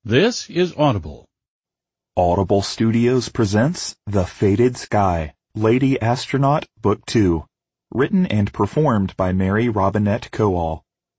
This is Audible. Audible Studios presents The Fated Sky, Lady Astronaut, Book 2, written and performed by Mary Robinette Kowal.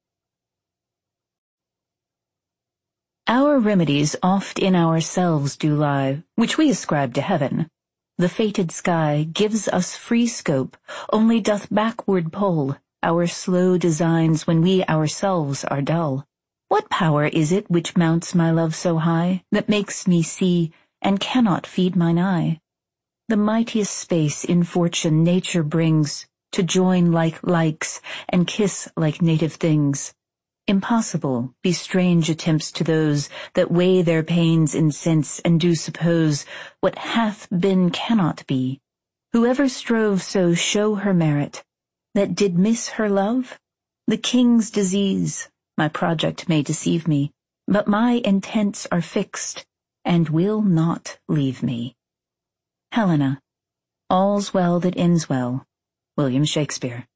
Our remedies oft in ourselves do lie, which we ascribe to heaven. The fated sky gives us free scope, only doth backward pull our slow designs when we ourselves are dull. What power is it which mounts my love so high, that makes me see, and cannot feed mine eye? The mightiest space in fortune nature brings, to join like likes, and kiss like native things. Impossible be strange attempts to those that weigh their pains in sense, and do suppose what hath been cannot be. Whoever strove so show her merit, that did miss her love? The king's disease. My project may deceive me, but my intents are fixed, and will not leave me. Helena. All's well that ends well. William Shakespeare.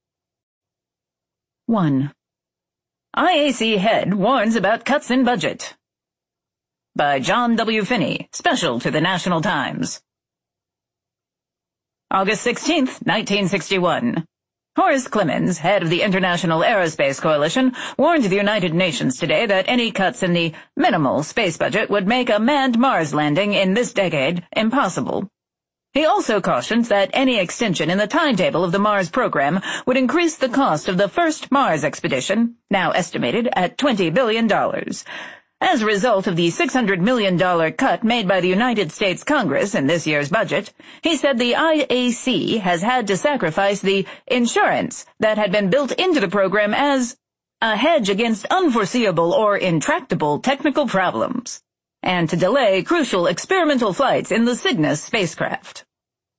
1. IAC Head warns about cuts in budget. By John W. Finney, special to the National Times. August 16th, 1961. Horace Clemens, head of the International Aerospace Coalition, warned the United Nations today that any cuts in the minimal space budget would make a manned Mars landing in this decade impossible. He also cautioned that any extension in the timetable of the Mars program would increase the cost of the first Mars expedition, now estimated at $20 billion. As a result of the $600 million cut made by the United States Congress in this year's budget, he said the IAC has had to sacrifice the insurance that had been built into the program as a hedge against unforeseeable or intractable technical problems, and to delay crucial experimental flights in the Cygnus spacecraft.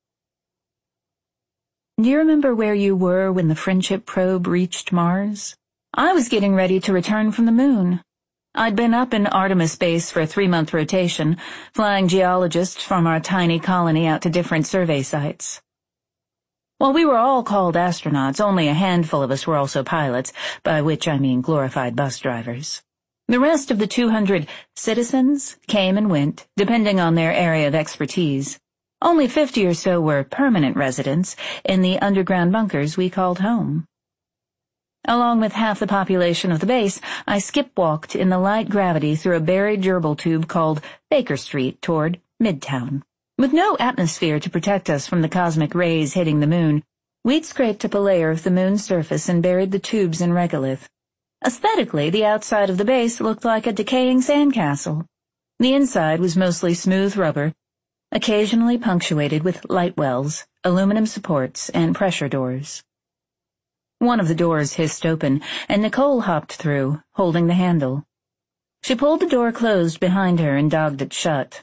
Do you remember where you were when the Friendship probe reached Mars? I was getting ready to return from the moon. I'd been up in Artemis Base for a 3-month rotation, flying geologists from our tiny colony out to different survey sites. While we were all called astronauts, only a handful of us were also pilots, by which I mean glorified bus drivers. The rest of the 200 citizens came and went, depending on their area of expertise. Only 50 or so were permanent residents in the underground bunkers we called home. Along with half the population of the base, I skip-walked in the light gravity through a buried gerbil tube called Baker Street toward Midtown. With no atmosphere to protect us from the cosmic rays hitting the moon, we'd scraped up a layer of the moon's surface and buried the tubes in regolith. Aesthetically, the outside of the base looked like a decaying sandcastle. The inside was mostly smooth rubber, occasionally punctuated with light wells, aluminum supports, and pressure doors. One of the doors hissed open, and Nicole hopped through, holding the handle. She pulled the door closed behind her and dogged it shut.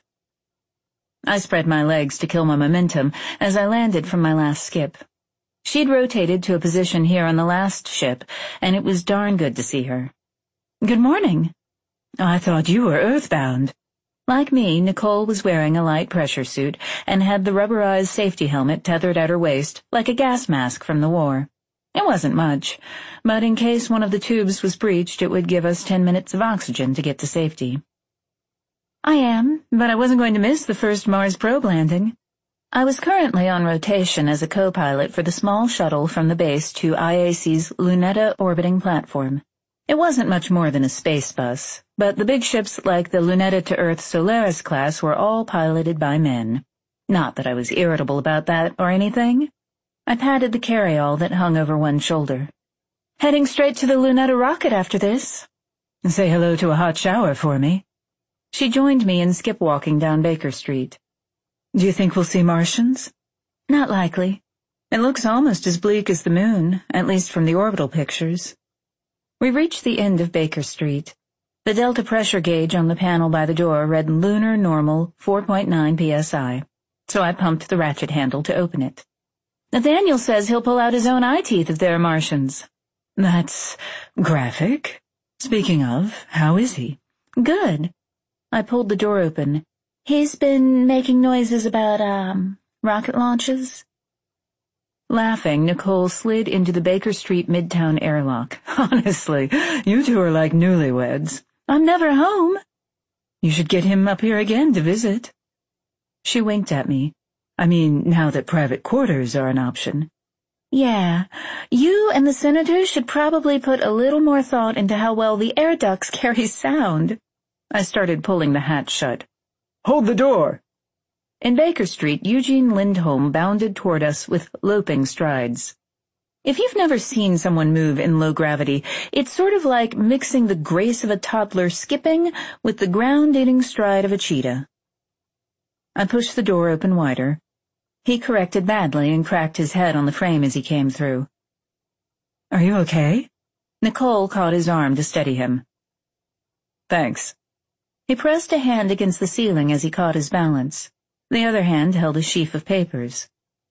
I spread my legs to kill my momentum as I landed from my last skip. She'd rotated to a position here on the last ship, and it was darn good to see her. "Good morning." "I thought you were earthbound." Like me, Nicole was wearing a light pressure suit and had the rubberized safety helmet tethered at her waist like a gas mask from the war. It wasn't much, but in case one of the tubes was breached, it would give us 10 minutes of oxygen to get to safety. "I am, but I wasn't going to miss the first Mars probe landing." I was currently on rotation as a co-pilot for the small shuttle from the base to IAC's Luneta orbiting platform. It wasn't much more than a space bus, but the big ships like the Luneta to Earth Solaris class were all piloted by men. Not that I was irritable about that or anything. I patted the carryall that hung over one shoulder. "Heading straight to the Luneta rocket after this." "Say hello to a hot shower for me." She joined me in skip-walking down Baker Street. "Do you think we'll see Martians?" "Not likely. It looks almost as bleak as the moon, at least from the orbital pictures." We reached the end of Baker Street. The delta pressure gauge on the panel by the door read lunar normal 4.9 psi, so I pumped the ratchet handle to open it. "Nathaniel says he'll pull out his own eye teeth if there are Martians." "That's graphic. Speaking of, how is he?" "Good." I pulled the door open. "He's been making noises about, rocket launches." Laughing, Nicole slid into the Baker Street Midtown airlock. "Honestly, you two are like newlyweds." "I'm never home." You should get him up here again to visit. She winked at me. I mean, now that private quarters are an option. Yeah, you and the senator should probably put a little more thought into how well the air ducts carry sound. I started pulling the hatch shut. Hold the door! In Baker Street, Eugene Lindholm bounded toward us with loping strides. If you've never seen someone move in low gravity, it's sort of like mixing the grace of a toddler skipping with the ground-eating stride of a cheetah. I pushed the door open wider. He corrected badly and cracked his head on the frame as he came through. Are you okay? Nicole caught his arm to steady him. Thanks. He pressed a hand against the ceiling as he caught his balance. The other hand held a sheaf of papers.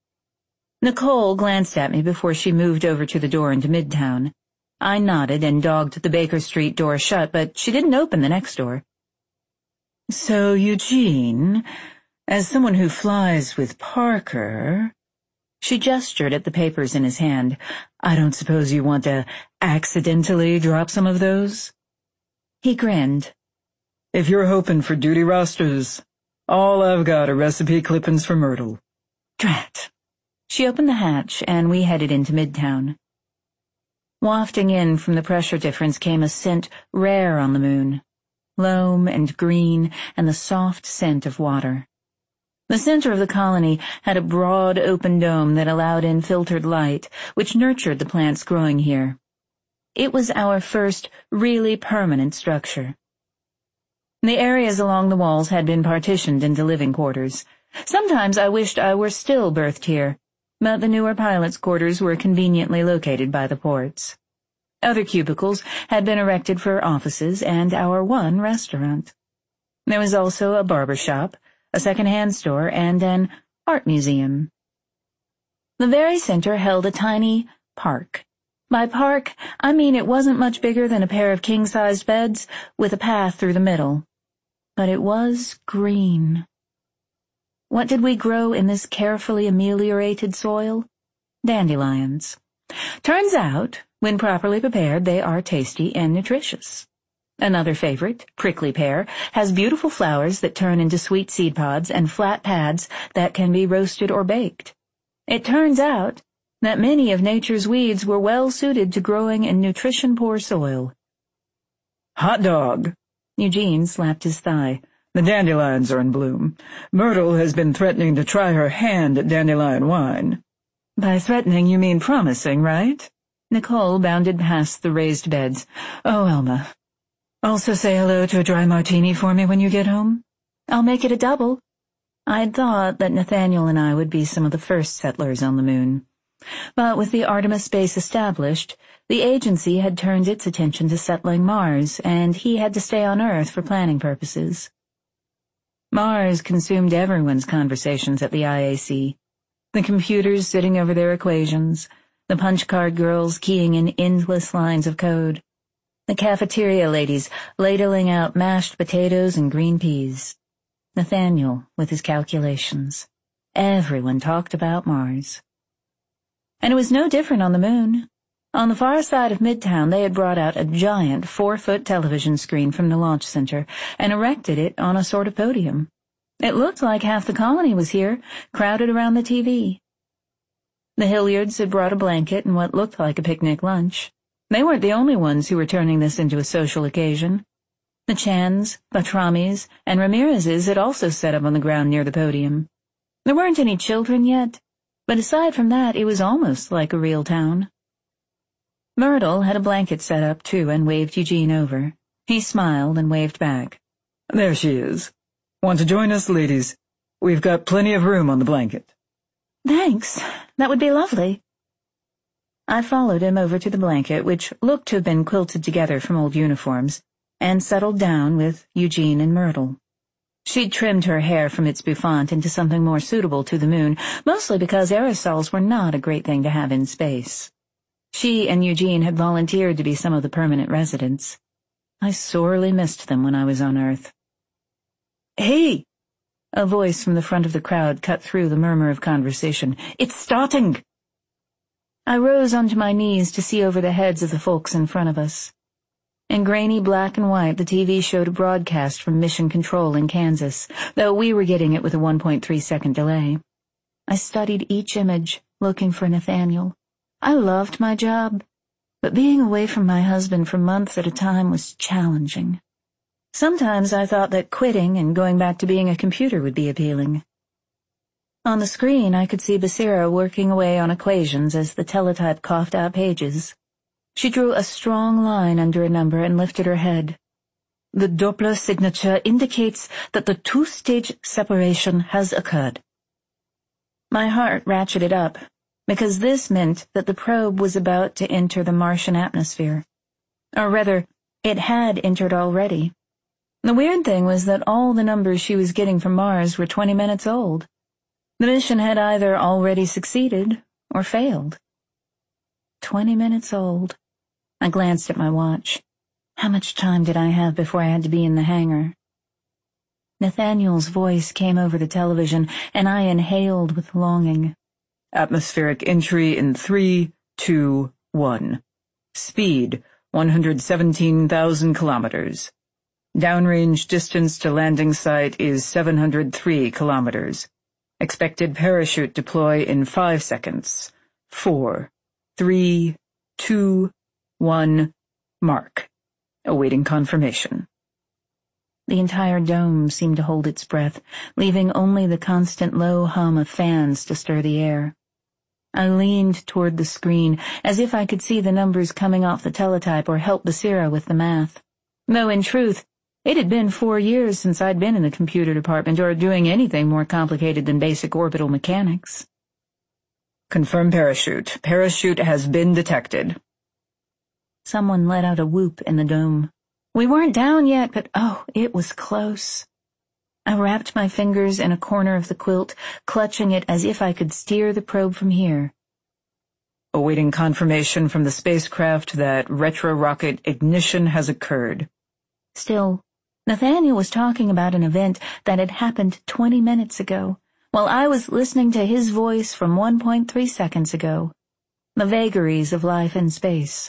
Nicole glanced at me before she moved over to the door into Midtown. I nodded and dogged the Baker Street door shut, but she didn't open the next door. So, Eugene, as someone who flies with Parker... She gestured at the papers in his hand. I don't suppose you want to accidentally drop some of those? He grinned. If you're hoping for duty rosters, all I've got are recipe clippings for Myrtle. Drat. She opened the hatch, and we headed into Midtown. Wafting in from the pressure difference came a scent rare on the moon. Loam and green and the soft scent of water. The center of the colony had a broad open dome that allowed in filtered light, which nurtured the plants growing here. It was our first really permanent structure. The areas along the walls had been partitioned into living quarters. Sometimes I wished I were still birthed here, but the newer pilots' quarters were conveniently located by the ports. Other cubicles had been erected for offices and our one restaurant. There was also a barber shop, a second-hand store, and an art museum. The very center held a tiny park. By park, I mean it wasn't much bigger than a pair of king-sized beds with a path through the middle. But it was green. What did we grow in this carefully ameliorated soil? Dandelions. Turns out, when properly prepared, they are tasty and nutritious. Another favorite, prickly pear, has beautiful flowers that turn into sweet seed pods and flat pads that can be roasted or baked. It turns out that many of nature's weeds were well suited to growing in nutrition-poor soil. Hot dog! Eugene slapped his thigh. The dandelions are in bloom. Myrtle has been threatening to try her hand at dandelion wine. By threatening you mean promising, right? Nicole bounded past the raised beds. Oh, Elma. Also say hello to a dry martini for me when you get home. I'll make it a double. I'd thought that Nathaniel and I would be some of the first settlers on the moon. But with the Artemis base established, the agency had turned its attention to settling Mars, and he had to stay on Earth for planning purposes. Mars consumed everyone's conversations at the IAC. The computers sitting over their equations, the punch card girls keying in endless lines of code, the cafeteria ladies ladling out mashed potatoes and green peas, Nathaniel with his calculations. Everyone talked about Mars. And it was no different on the moon. On the far side of Midtown, they had brought out a giant 4-foot television screen from the launch center and erected it on a sort of podium. It looked like half the colony was here, crowded around the TV. The Hilliards had brought a blanket and what looked like a picnic lunch. They weren't the only ones who were turning this into a social occasion. The Chans, Batramis, and Ramirez's had also set up on the ground near the podium. There weren't any children yet, but aside from that, it was almost like a real town. Myrtle had a blanket set up, too, and waved Eugene over. He smiled and waved back. There she is. Want to join us, ladies? We've got plenty of room on the blanket. Thanks. That would be lovely. I followed him over to the blanket, which looked to have been quilted together from old uniforms, and settled down with Eugene and Myrtle. She'd trimmed her hair from its bouffant into something more suitable to the moon, mostly because aerosols were not a great thing to have in space. She and Eugene had volunteered to be some of the permanent residents. I sorely missed them when I was on Earth. Hey! A voice from the front of the crowd cut through the murmur of conversation. It's starting! I rose onto my knees to see over the heads of the folks in front of us. In grainy black and white, the TV showed a broadcast from Mission Control in Kansas, though we were getting it with a 1.3-second delay. I studied each image, looking for Nathaniel. I loved my job, but being away from my husband for months at a time was challenging. Sometimes I thought that quitting and going back to being a computer would be appealing. On the screen, I could see Basira working away on equations as the teletype coughed out pages. She drew a strong line under a number and lifted her head. The Doppler signature indicates that the two-stage separation has occurred. My heart ratcheted up, because this meant that the probe was about to enter the Martian atmosphere. Or rather, it had entered already. The weird thing was that all the numbers she was getting from Mars were 20 minutes old. The mission had either already succeeded or failed. 20 minutes old. I glanced at my watch. How much time did I have before I had to be in the hangar? Nathaniel's voice came over the television, and I inhaled with longing. Atmospheric entry in 3, 2, 1. Speed, 117,000 kilometers. Downrange distance to landing site is 703 kilometers. Expected parachute deploy in 5 seconds. 4, 3, 2, 1, mark. Awaiting confirmation. The entire dome seemed to hold its breath, leaving only the constant low hum of fans to stir the air. I leaned toward the screen, as if I could see the numbers coming off the teletype or help Basira with the math. Though in truth, it had been 4 years since I'd been in the computer department or doing anything more complicated than basic orbital mechanics. Confirm parachute. Parachute has been detected. Someone let out a whoop in the dome. We weren't down yet, but oh, it was close. I wrapped my fingers in a corner of the quilt, clutching it as if I could steer the probe from here. Awaiting confirmation from the spacecraft that retro-rocket ignition has occurred. Still, Nathaniel was talking about an event that had happened 20 minutes ago, while I was listening to his voice from 1.3 seconds ago. The vagaries of life in space.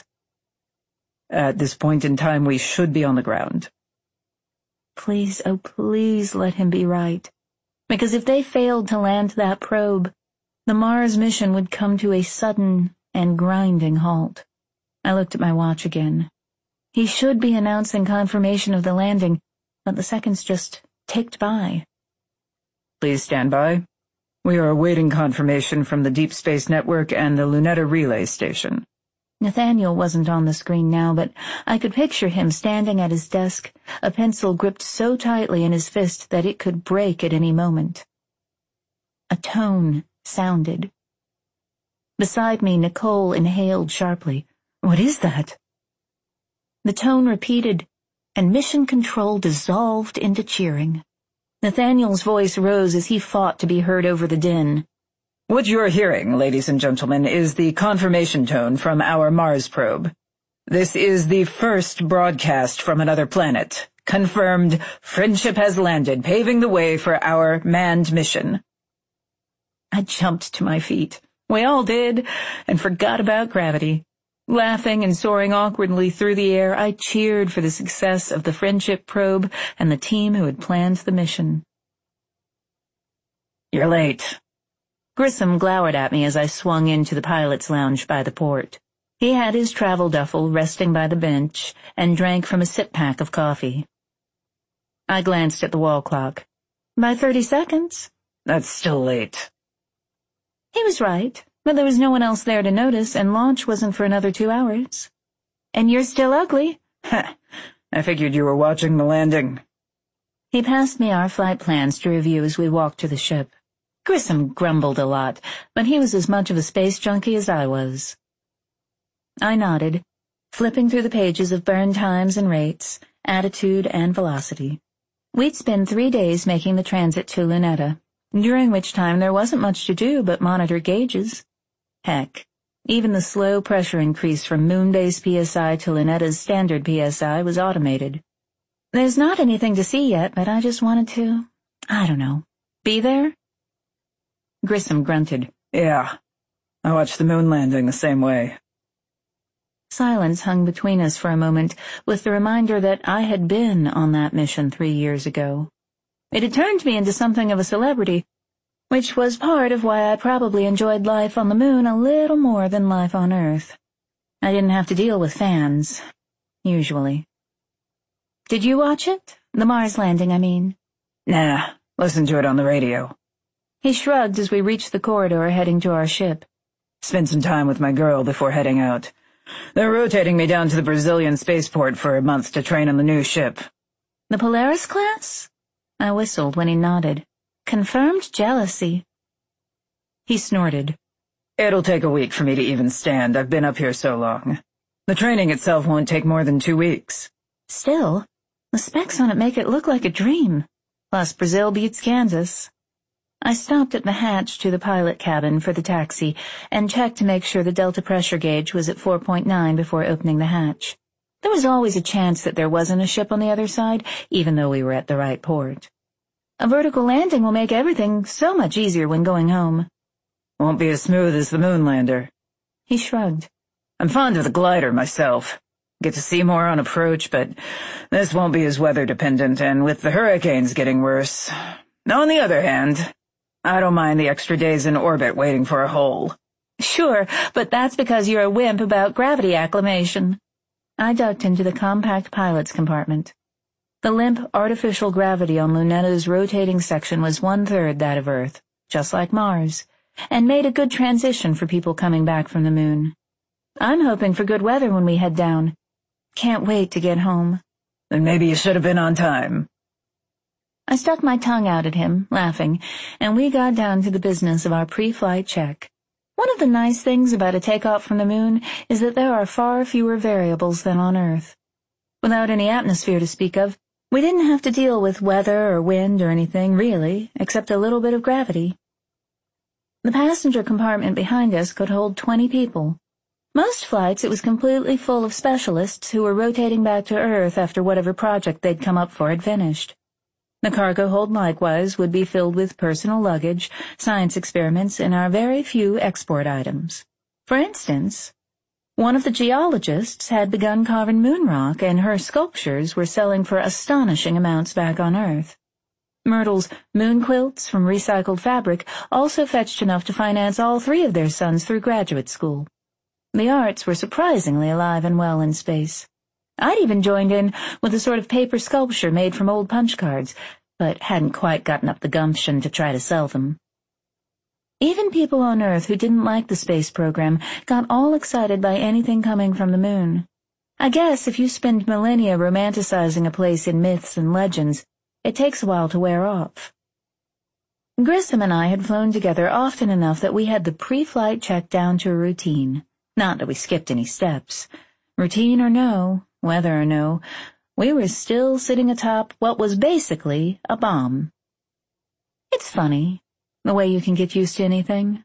At this point in time, we should be on the ground. Please, oh please let him be right. Because if they failed to land that probe, the Mars mission would come to a sudden and grinding halt. I looked at my watch again. He should be announcing confirmation of the landing, but the seconds just ticked by. Please stand by. We are awaiting confirmation from the Deep Space Network and the Luneta Relay Station. Nathaniel wasn't on the screen now, but I could picture him standing at his desk, a pencil gripped so tightly in his fist that it could break at any moment. A tone sounded. Beside me, Nicole inhaled sharply. What is that? The tone repeated, and Mission Control dissolved into cheering. Nathaniel's voice rose as he fought to be heard over the din. What you're hearing, ladies and gentlemen, is the confirmation tone from our Mars probe. This is the first broadcast from another planet. Confirmed, Friendship has landed, paving the way for our manned mission. I jumped to my feet. We all did, and forgot about gravity. Laughing and soaring awkwardly through the air, I cheered for the success of the Friendship probe and the team who had planned the mission. You're late. Grissom glowered at me as I swung into the pilot's lounge by the port. He had his travel duffel resting by the bench and drank from a sip-pack of coffee. I glanced at the wall clock. By 30 seconds. That's still late. He was right, but there was no one else there to notice, and launch wasn't for another 2 hours. And you're still ugly. I figured you were watching the landing. He passed me our flight plans to review as we walked to the ship. Grissom grumbled a lot, but he was as much of a space junkie as I was. I nodded, flipping through the pages of burn times and rates, attitude and velocity. We'd spend 3 days making the transit to Luneta, during which time there wasn't much to do but monitor gauges. Heck, even the slow pressure increase from Moonbase PSI to Luneta's standard PSI was automated. There's not anything to see yet, but I just wanted to, I don't know, be there? Grissom grunted. Yeah, I watched the moon landing the same way. Silence hung between us for a moment, with the reminder that I had been on that mission 3 years ago. It had turned me into something of a celebrity, which was part of why I probably enjoyed life on the moon a little more than life on Earth. I didn't have to deal with fans, usually. Did you watch it? The Mars landing, I mean. Nah, listened to it on the radio. He shrugged as we reached the corridor heading to our ship. Spent some time with my girl before heading out. They're rotating me down to the Brazilian spaceport for a month to train on the new ship. The Polaris class? I whistled when he nodded. Confirmed jealousy. He snorted. It'll take a week for me to even stand. I've been up here so long. The training itself won't take more than 2 weeks. Still, the specs on it make it look like a dream. Plus, Brazil beats Kansas. I stopped at the hatch to the pilot cabin for the taxi and checked to make sure the delta pressure gauge was at 4.9 before opening the hatch. There was always a chance that there wasn't a ship on the other side, even though we were at the right port. A vertical landing will make everything so much easier when going home. Won't be as smooth as the Moonlander. He shrugged. I'm fond of the glider myself. Get to see more on approach, but this won't be as weather-dependent, and with the hurricanes getting worse. On the other hand, I don't mind the extra days in orbit waiting for a hole. Sure, but that's because you're a wimp about gravity acclimation. I ducked into the compact pilot's compartment. The limp artificial gravity on Lunetta's rotating section was 1/3 that of Earth, just like Mars, and made a good transition for people coming back from the moon. I'm hoping for good weather when we head down. Can't wait to get home. Then maybe you should have been on time. I stuck my tongue out at him, laughing, and we got down to the business of our pre-flight check. One of the nice things about a takeoff from the moon is that there are far fewer variables than on Earth. Without any atmosphere to speak of, we didn't have to deal with weather or wind or anything, really, except a little bit of gravity. The passenger compartment behind us could hold 20 people. Most flights it was completely full of specialists who were rotating back to Earth after whatever project they'd come up for had finished. The cargo hold likewise would be filled with personal luggage, science experiments, and our very few export items. For instance, one of the geologists had begun carving moon rock, and her sculptures were selling for astonishing amounts back on Earth. Myrtle's moon quilts from recycled fabric also fetched enough to finance all 3 of their sons through graduate school. The arts were surprisingly alive and well in space. I'd even joined in with a sort of paper sculpture made from old punch cards, but hadn't quite gotten up the gumption to try to sell them. Even people on Earth who didn't like the space program got all excited by anything coming from the moon. I guess if you spend millennia romanticizing a place in myths and legends, it takes a while to wear off. Grissom and I had flown together often enough that we had the pre-flight check down to a routine. Not that we skipped any steps. Routine or no, weather or no, we were still sitting atop what was basically a bomb. It's funny, the way you can get used to anything.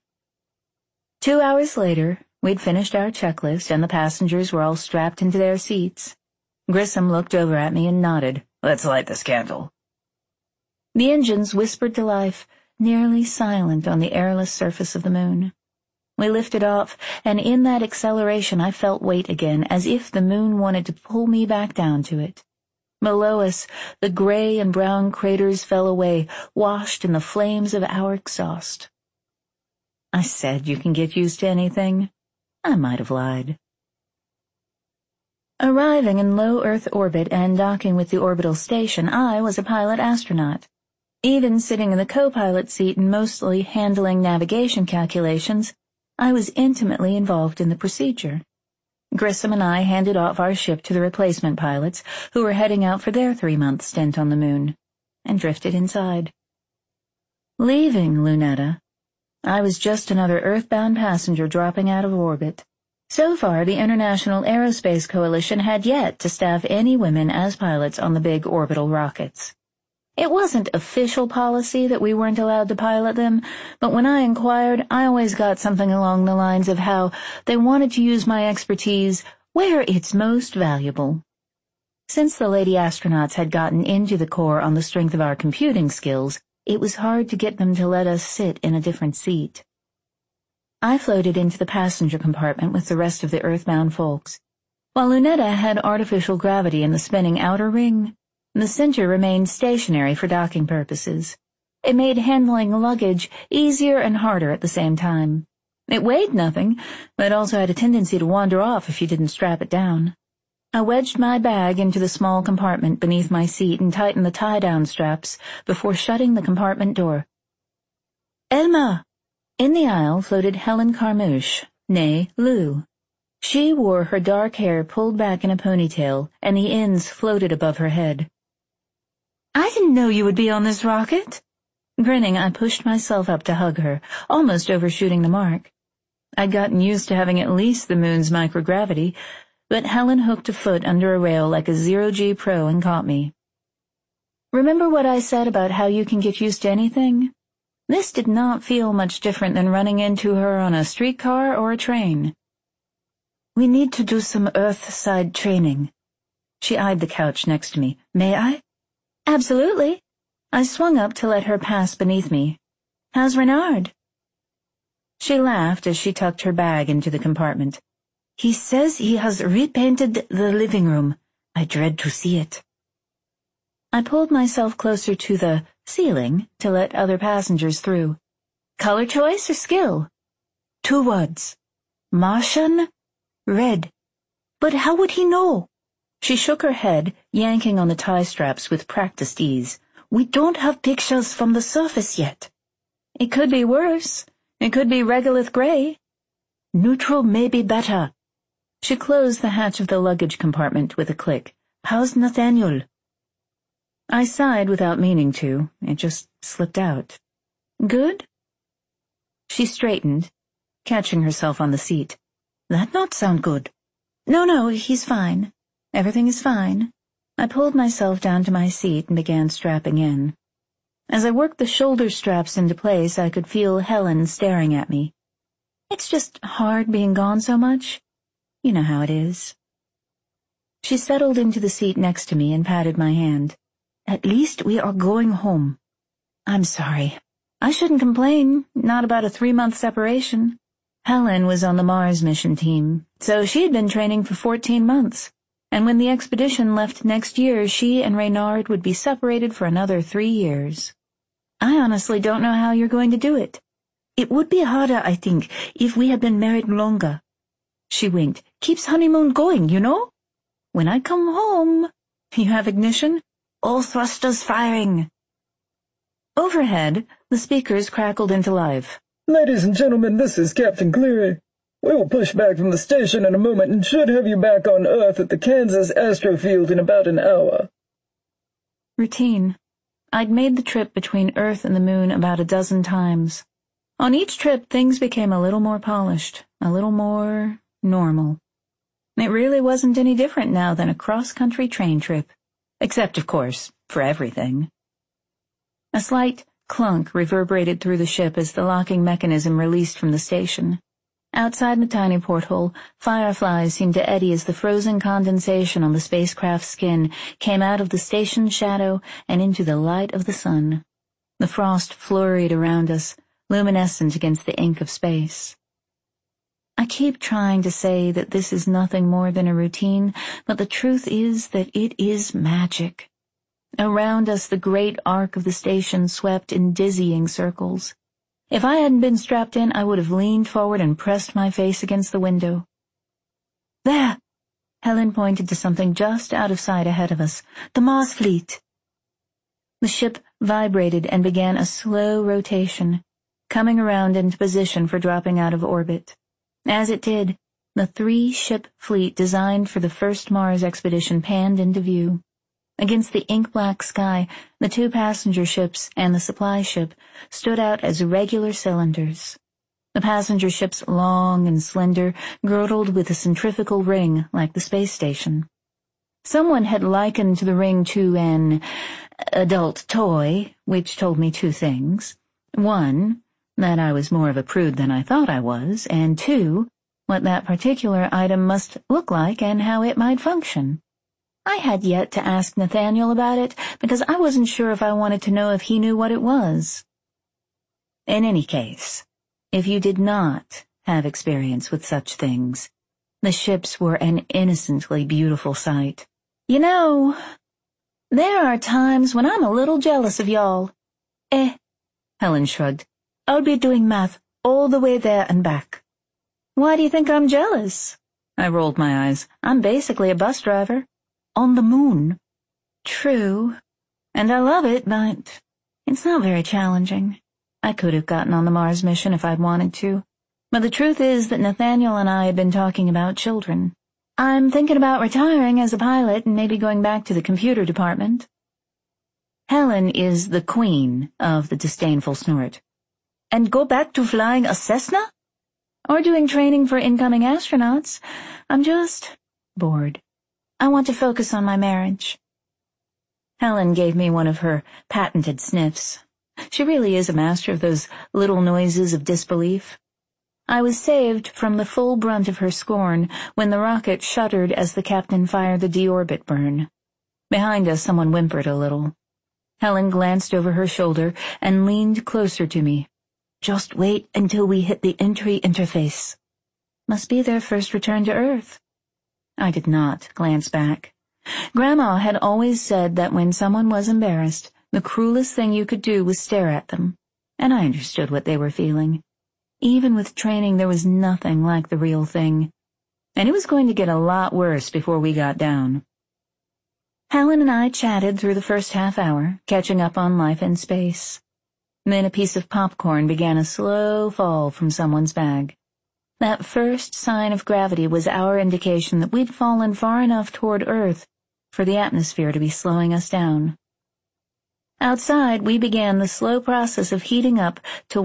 2 hours later, we'd finished our checklist and the passengers were all strapped into their seats. Grissom looked over at me and nodded. Let's light this candle. The engines whispered to life, nearly silent on the airless surface of the moon. We lifted off, and in that acceleration I felt weight again, as if the moon wanted to pull me back down to it. Below us, the gray and brown craters fell away, washed in the flames of our exhaust. I said you can get used to anything. I might have lied. Arriving in low Earth orbit and docking with the orbital station, I was a pilot astronaut. Even sitting in the co-pilot seat and mostly handling navigation calculations, I was intimately involved in the procedure. Grissom and I handed off our ship to the replacement pilots, who were heading out for their 3-month stint on the moon, and drifted inside. Leaving Lunetta, I was just another Earthbound passenger dropping out of orbit. So far, the International Aerospace Coalition had yet to staff any women as pilots on the big orbital rockets. It wasn't official policy that we weren't allowed to pilot them, but when I inquired, I always got something along the lines of how they wanted to use my expertise where it's most valuable. Since the lady astronauts had gotten into the Corps on the strength of our computing skills, it was hard to get them to let us sit in a different seat. I floated into the passenger compartment with the rest of the Earthbound folks. While Luneta had artificial gravity in the spinning outer ring, the center remained stationary for docking purposes. It made handling luggage easier and harder at the same time. It weighed nothing, but also had a tendency to wander off if you didn't strap it down. I wedged my bag into the small compartment beneath my seat and tightened the tie-down straps before shutting the compartment door. Elma! In the aisle floated Helen Carmouche, née Lou. She wore her dark hair pulled back in a ponytail, and the ends floated above her head. "I didn't know you would be on this rocket." Grinning, I pushed myself up to hug her, almost overshooting the mark. I'd gotten used to having at least the moon's microgravity, but Helen hooked a foot under a rail like a zero-G pro and caught me. "Remember what I said about how you can get used to anything?" This did not feel much different than running into her on a streetcar or a train. "We need to do some Earth-side training." She eyed the couch next to me. "May I?" "Absolutely." I swung up to let her pass beneath me. "How's Renard?" She laughed as she tucked her bag into the compartment. "He says he has repainted the living room. I dread to see it." I pulled myself closer to the ceiling to let other passengers through. "Color choice or skill?" "2 words. Martian, red." "But how would he know?" She shook her head, yanking on the tie straps with practiced ease. "We don't have pictures from the surface yet." "It could be worse. It could be regolith gray." "Neutral may be better." She closed the hatch of the luggage compartment with a click. "How's Nathaniel?" I sighed without meaning to. It just slipped out. "Good?" She straightened, catching herself on the seat. "That not sound good." No, he's fine. Everything is fine." I pulled myself down to my seat and began strapping in. As I worked the shoulder straps into place, I could feel Helen staring at me. "It's just hard being gone so much. You know how it is." She settled into the seat next to me and patted my hand. "At least we are going home." "I'm sorry. I shouldn't complain, not about a 3-month separation." Helen was on the Mars mission team, so she had been training for 14 months, and when the expedition left next year, she and Reynard would be separated for another 3 years. "I honestly don't know how you're going to do it." "It would be harder, I think, if we had been married longer." She winked. "Keeps honeymoon going, you know? When I come home—" "You have ignition?" "All thrusters firing." Overhead, the speakers crackled into life. "Ladies and gentlemen, this is Captain Cleary. We will push back from the station in a moment and should have you back on Earth at the Kansas Astrofield in about an hour." Routine. I'd made the trip between Earth and the Moon about a dozen times. On each trip, things became a little more polished, a little more normal. It really wasn't any different now than a cross-country train trip. Except, of course, for everything. A slight clunk reverberated through the ship as the locking mechanism released from the station. Outside the tiny porthole, fireflies seemed to eddy as the frozen condensation on the spacecraft's skin came out of the station's shadow and into the light of the sun. The frost flurried around us, luminescent against the ink of space. I keep trying to say that this is nothing more than a routine, but the truth is that it is magic. Around us, the great arc of the station swept in dizzying circles. If I hadn't been strapped in, I would have leaned forward and pressed my face against the window. "There!" Helen pointed to something just out of sight ahead of us. "The Mars fleet." The ship vibrated and began a slow rotation, coming around into position for dropping out of orbit. As it did, the 3-ship fleet designed for the first Mars expedition panned into view. Against the ink-black sky, the 2 passenger ships and the supply ship stood out as regular cylinders. The passenger ships, long and slender, girdled with a centrifugal ring like the space station. Someone had likened the ring to an adult toy, which told me 2 things. 1, that I was more of a prude than I thought I was, and 2, what that particular item must look like and how it might function. I had yet to ask Nathaniel about it because I wasn't sure if I wanted to know if he knew what it was. In any case, if you did not have experience with such things, The ships were an innocently beautiful sight. You know, there are times when I'm a little jealous of y'all. Helen shrugged. I'll be doing math all the way there and back. Why do you think I'm jealous? I rolled my eyes. I'm basically a bus driver. On the moon. True. And I love it, but it's not very challenging. I could have gotten on the Mars mission if I'd wanted to. But the truth is that Nathaniel and I had been talking about children. I'm thinking about retiring as a pilot and maybe going back to the computer department. Helen is the queen of the disdainful snort. And go back to flying a Cessna? Or doing training for incoming astronauts. I'm just bored. I want to focus on my marriage. Helen gave me one of her patented sniffs. She really is a master of those little noises of disbelief. I was saved from the full brunt of her scorn when the rocket shuddered as the captain fired the deorbit burn. Behind us, someone whimpered a little. Helen glanced over her shoulder and leaned closer to me. Just wait until we hit the entry interface. Must be their first return to Earth. I did not glance back. Grandma had always said that when someone was embarrassed, the cruelest thing you could do was stare at them, and I understood what they were feeling. Even with training, there was nothing like the real thing, and it was going to get a lot worse before we got down. Helen and I chatted through the first half hour, catching up on life in space. Then a piece of popcorn began a slow fall from someone's bag. That first sign of gravity was our indication that we'd fallen far enough toward Earth for the atmosphere to be slowing us down. Outside, we began the slow process of heating up to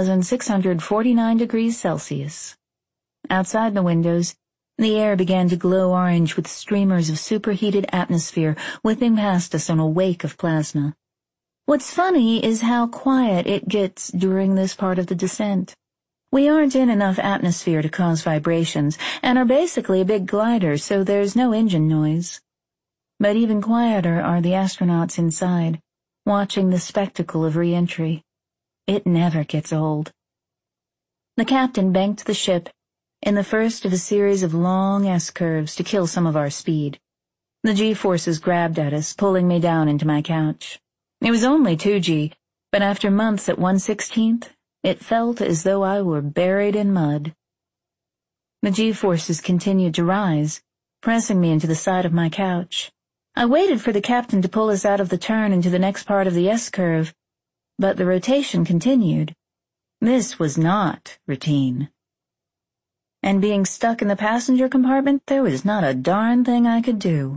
1,649 degrees Celsius. Outside the windows, the air began to glow orange with streamers of superheated atmosphere whipping past us on a wake of plasma. What's funny is how quiet it gets during this part of the descent. We aren't in enough atmosphere to cause vibrations, and are basically a big glider, so there's no engine noise. But even quieter are the astronauts inside, watching the spectacle of re-entry. It never gets old. The captain banked the ship in the first of a series of long S-curves to kill some of our speed. The G-forces grabbed at us, pulling me down into my couch. It was only 2G, but after months at 1/16th, it felt as though I were buried in mud. The G-forces continued to rise, pressing me into the side of my couch. I waited for the captain to pull us out of the turn into the next part of the S-curve, but the rotation continued. This was not routine. And being stuck in the passenger compartment, there was not a darn thing I could do.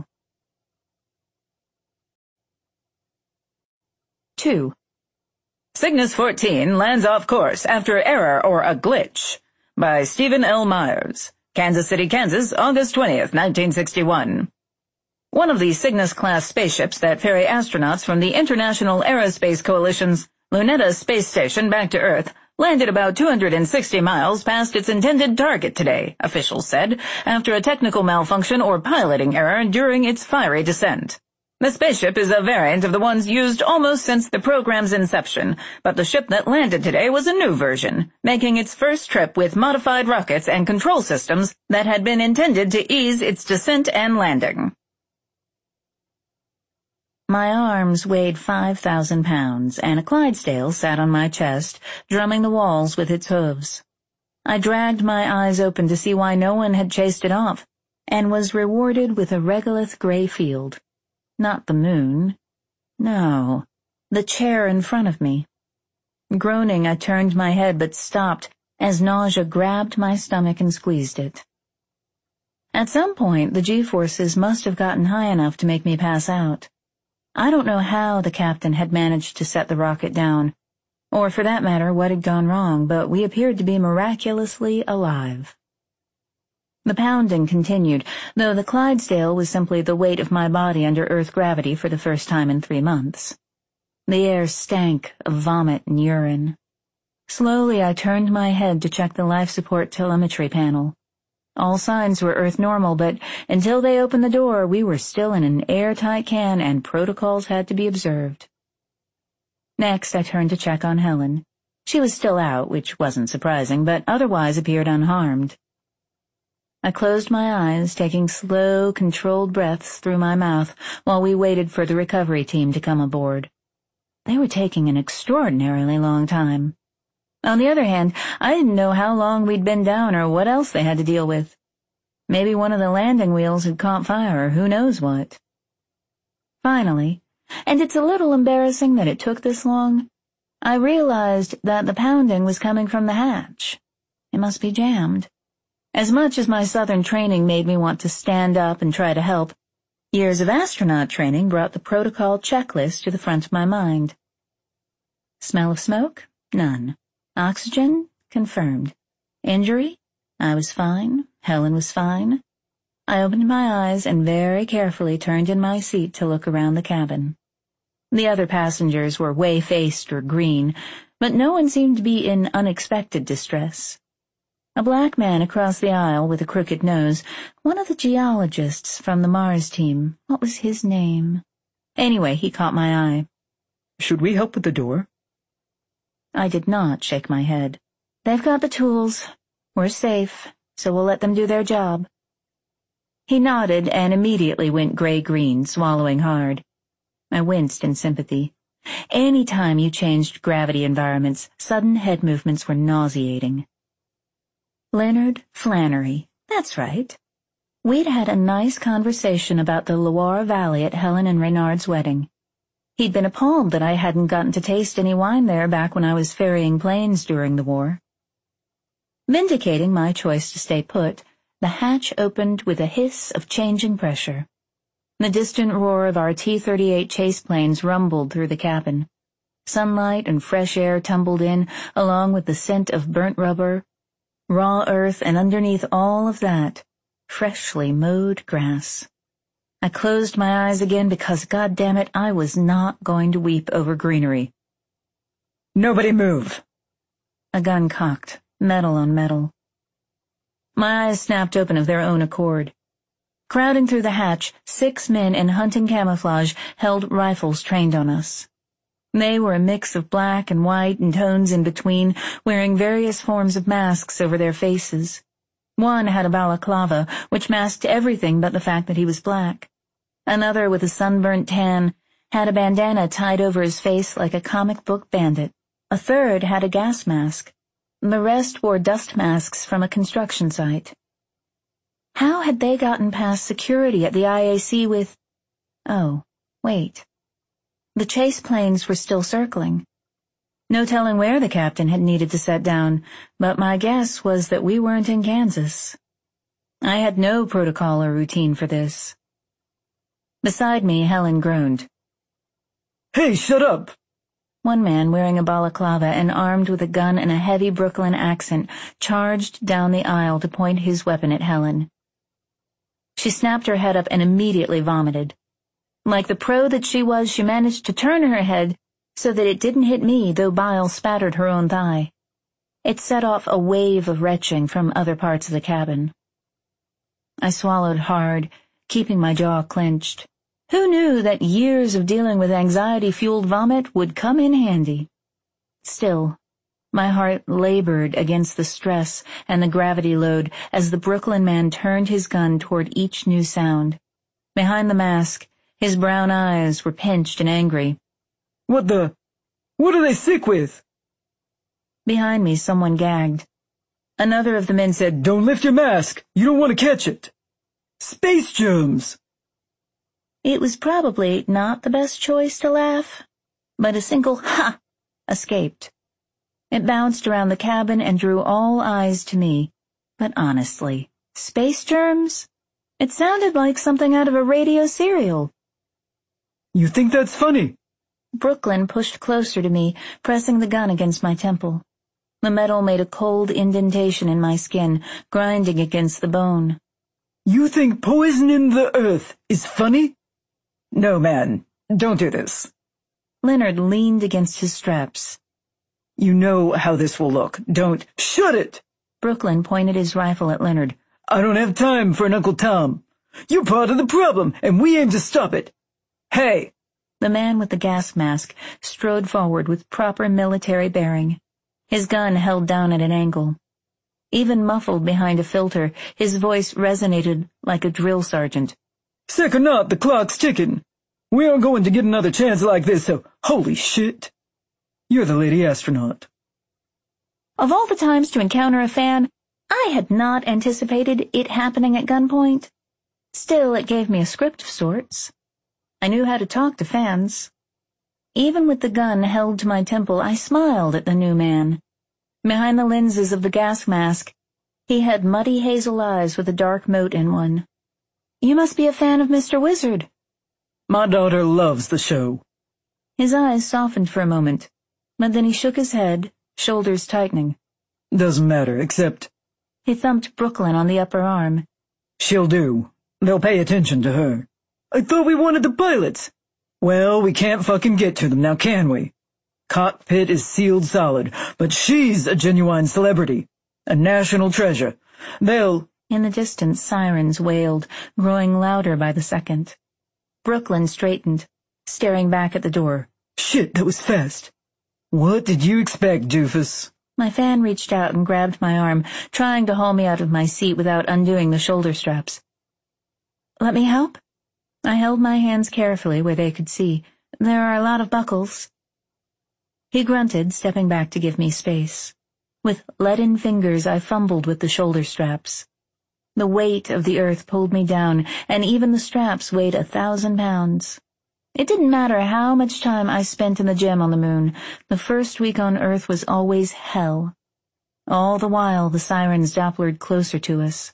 2. Cygnus 14 lands off course after error or a glitch. By Stephen L. Myers. Kansas City, Kansas, August 20th, 1961. One of the Cygnus-class spaceships that ferry astronauts from the International Aerospace Coalition's Luneta space station back to Earth landed about 260 miles past its intended target today, officials said, after a technical malfunction or piloting error during its fiery descent. The spaceship is a variant of the ones used almost since the program's inception, but the ship that landed today was a new version, making its first trip with modified rockets and control systems that had been intended to ease its descent and landing. My arms weighed 5,000 pounds, and a Clydesdale sat on my chest, drumming the walls with its hooves. I dragged my eyes open to see why no one had chased it off, and was rewarded with a regolith gray field. Not the moon. No, the chair in front of me. Groaning, I turned my head but stopped as nausea grabbed my stomach and squeezed it. At some point, the G-forces must have gotten high enough to make me pass out. I don't know how the captain had managed to set the rocket down, or for that matter what had gone wrong, but we appeared to be miraculously alive. The pounding continued, though the Clydesdale was simply the weight of my body under Earth gravity for the first time in 3 months. The air stank of vomit and urine. Slowly I turned my head to check the life support telemetry panel. All signs were Earth normal, but until they opened the door, we were still in an airtight can and protocols had to be observed. Next, I turned to check on Helen. She was still out, which wasn't surprising, but otherwise appeared unharmed. I closed my eyes, taking slow, controlled breaths through my mouth while we waited for the recovery team to come aboard. They were taking an extraordinarily long time. On the other hand, I didn't know how long we'd been down or what else they had to deal with. Maybe one of the landing wheels had caught fire or who knows what. Finally, and it's a little embarrassing that it took this long, I realized that the pounding was coming from the hatch. It must be jammed. As much as my Southern training made me want to stand up and try to help, years of astronaut training brought the protocol checklist to the front of my mind. Smell of smoke? None. Oxygen? Confirmed. Injury? I was fine. Helen was fine. I opened my eyes and very carefully turned in my seat to look around the cabin. The other passengers were whey-faced or green, but no one seemed to be in unexpected distress. A black man across the aisle with a crooked nose, one of the geologists from the Mars team. What was his name? Anyway, he caught my eye. Should we help with the door? I did not shake my head. They've got the tools. We're safe, so we'll let them do their job. He nodded and immediately went gray-green, swallowing hard. I winced in sympathy. Any time you changed gravity environments, sudden head movements were nauseating. Leonard Flannery. That's right. We'd had a nice conversation about the Loire Valley at Helen and Reynard's wedding. He'd been appalled that I hadn't gotten to taste any wine there back when I was ferrying planes during the war. Vindicating my choice to stay put, the hatch opened with a hiss of changing pressure. The distant roar of our T-38 chase planes rumbled through the cabin. Sunlight and fresh air tumbled in, along with the scent of burnt rubber, raw earth, and underneath all of that, freshly mowed grass. I closed my eyes again because, goddammit, I was not going to weep over greenery. Nobody move. A gun cocked, metal on metal. My eyes snapped open of their own accord. Crowding through the hatch, 6 men in hunting camouflage held rifles trained on us. They were a mix of black and white and tones in between, wearing various forms of masks over their faces. One had a balaclava, which masked everything but the fact that he was black. Another, with a sunburnt tan, had a bandana tied over his face like a comic book bandit. A third had a gas mask. The rest wore dust masks from a construction site. How had they gotten past security at the IAC with... Oh, wait. The chase planes were still circling. No telling where the captain had needed to set down, but my guess was that we weren't in Kansas. I had no protocol or routine for this. Beside me, Helen groaned. Hey, shut up! One man, wearing a balaclava and armed with a gun and a heavy Brooklyn accent, charged down the aisle to point his weapon at Helen. She snapped her head up and immediately vomited. Like the pro that she was, she managed to turn her head so that it didn't hit me, though bile spattered her own thigh. It set off a wave of retching from other parts of the cabin. I swallowed hard, keeping my jaw clenched. Who knew that years of dealing with anxiety-fueled vomit would come in handy? Still, my heart labored against the stress and the gravity load as the Brooklyn man turned his gun toward each new sound. Behind the mask, his brown eyes were pinched and angry. What are they sick with? Behind me, someone gagged. Another of the men said, Don't lift your mask. You don't want to catch it. Space germs. It was probably not the best choice to laugh, but a single ha escaped. It bounced around the cabin and drew all eyes to me. But honestly, space germs? It sounded like something out of a radio serial. You think that's funny? Brooklyn pushed closer to me, pressing the gun against my temple. The metal made a cold indentation in my skin, grinding against the bone. You think poisoning the earth is funny? No, man, don't do this. Leonard leaned against his straps. You know how this will look. Don't. Shut it! Brooklyn pointed his rifle at Leonard. I don't have time for an Uncle Tom. You're part of the problem, and we aim to stop it. Hey! The man with the gas mask strode forward with proper military bearing, his gun held down at an angle. Even muffled behind a filter, his voice resonated like a drill sergeant. Sick or not, the clock's ticking. We aren't going to get another chance like this, so holy shit. You're the lady astronaut. Of all the times to encounter a fan, I had not anticipated it happening at gunpoint. Still, it gave me a script of sorts. I knew how to talk to fans. Even with the gun held to my temple, I smiled at the new man. Behind the lenses of the gas mask, he had muddy hazel eyes with a dark mote in one. "You must be a fan of Mr. Wizard." My daughter loves the show. His eyes softened for a moment, but then he shook his head, shoulders tightening. Doesn't matter, except... He thumped Brooklyn on the upper arm. She'll do. They'll pay attention to her. I thought we wanted the pilots. Well, we can't fucking get to them now, can we? Cockpit is sealed solid, but she's a genuine celebrity. A national treasure. They'll... In the distance, sirens wailed, growing louder by the second. Brooklyn straightened, staring back at the door. Shit, that was fast. What did you expect, doofus? My fan reached out and grabbed my arm, trying to haul me out of my seat without undoing the shoulder straps. "Let me help?" I held my hands carefully where they could see. "There are a lot of buckles." He grunted, stepping back to give me space. With leaden fingers, I fumbled with the shoulder straps. The weight of the earth pulled me down, and even the straps weighed 1,000 pounds. It didn't matter how much time I spent in the gym on the moon. The first week on Earth was always hell. All the while, the sirens Dopplered closer to us.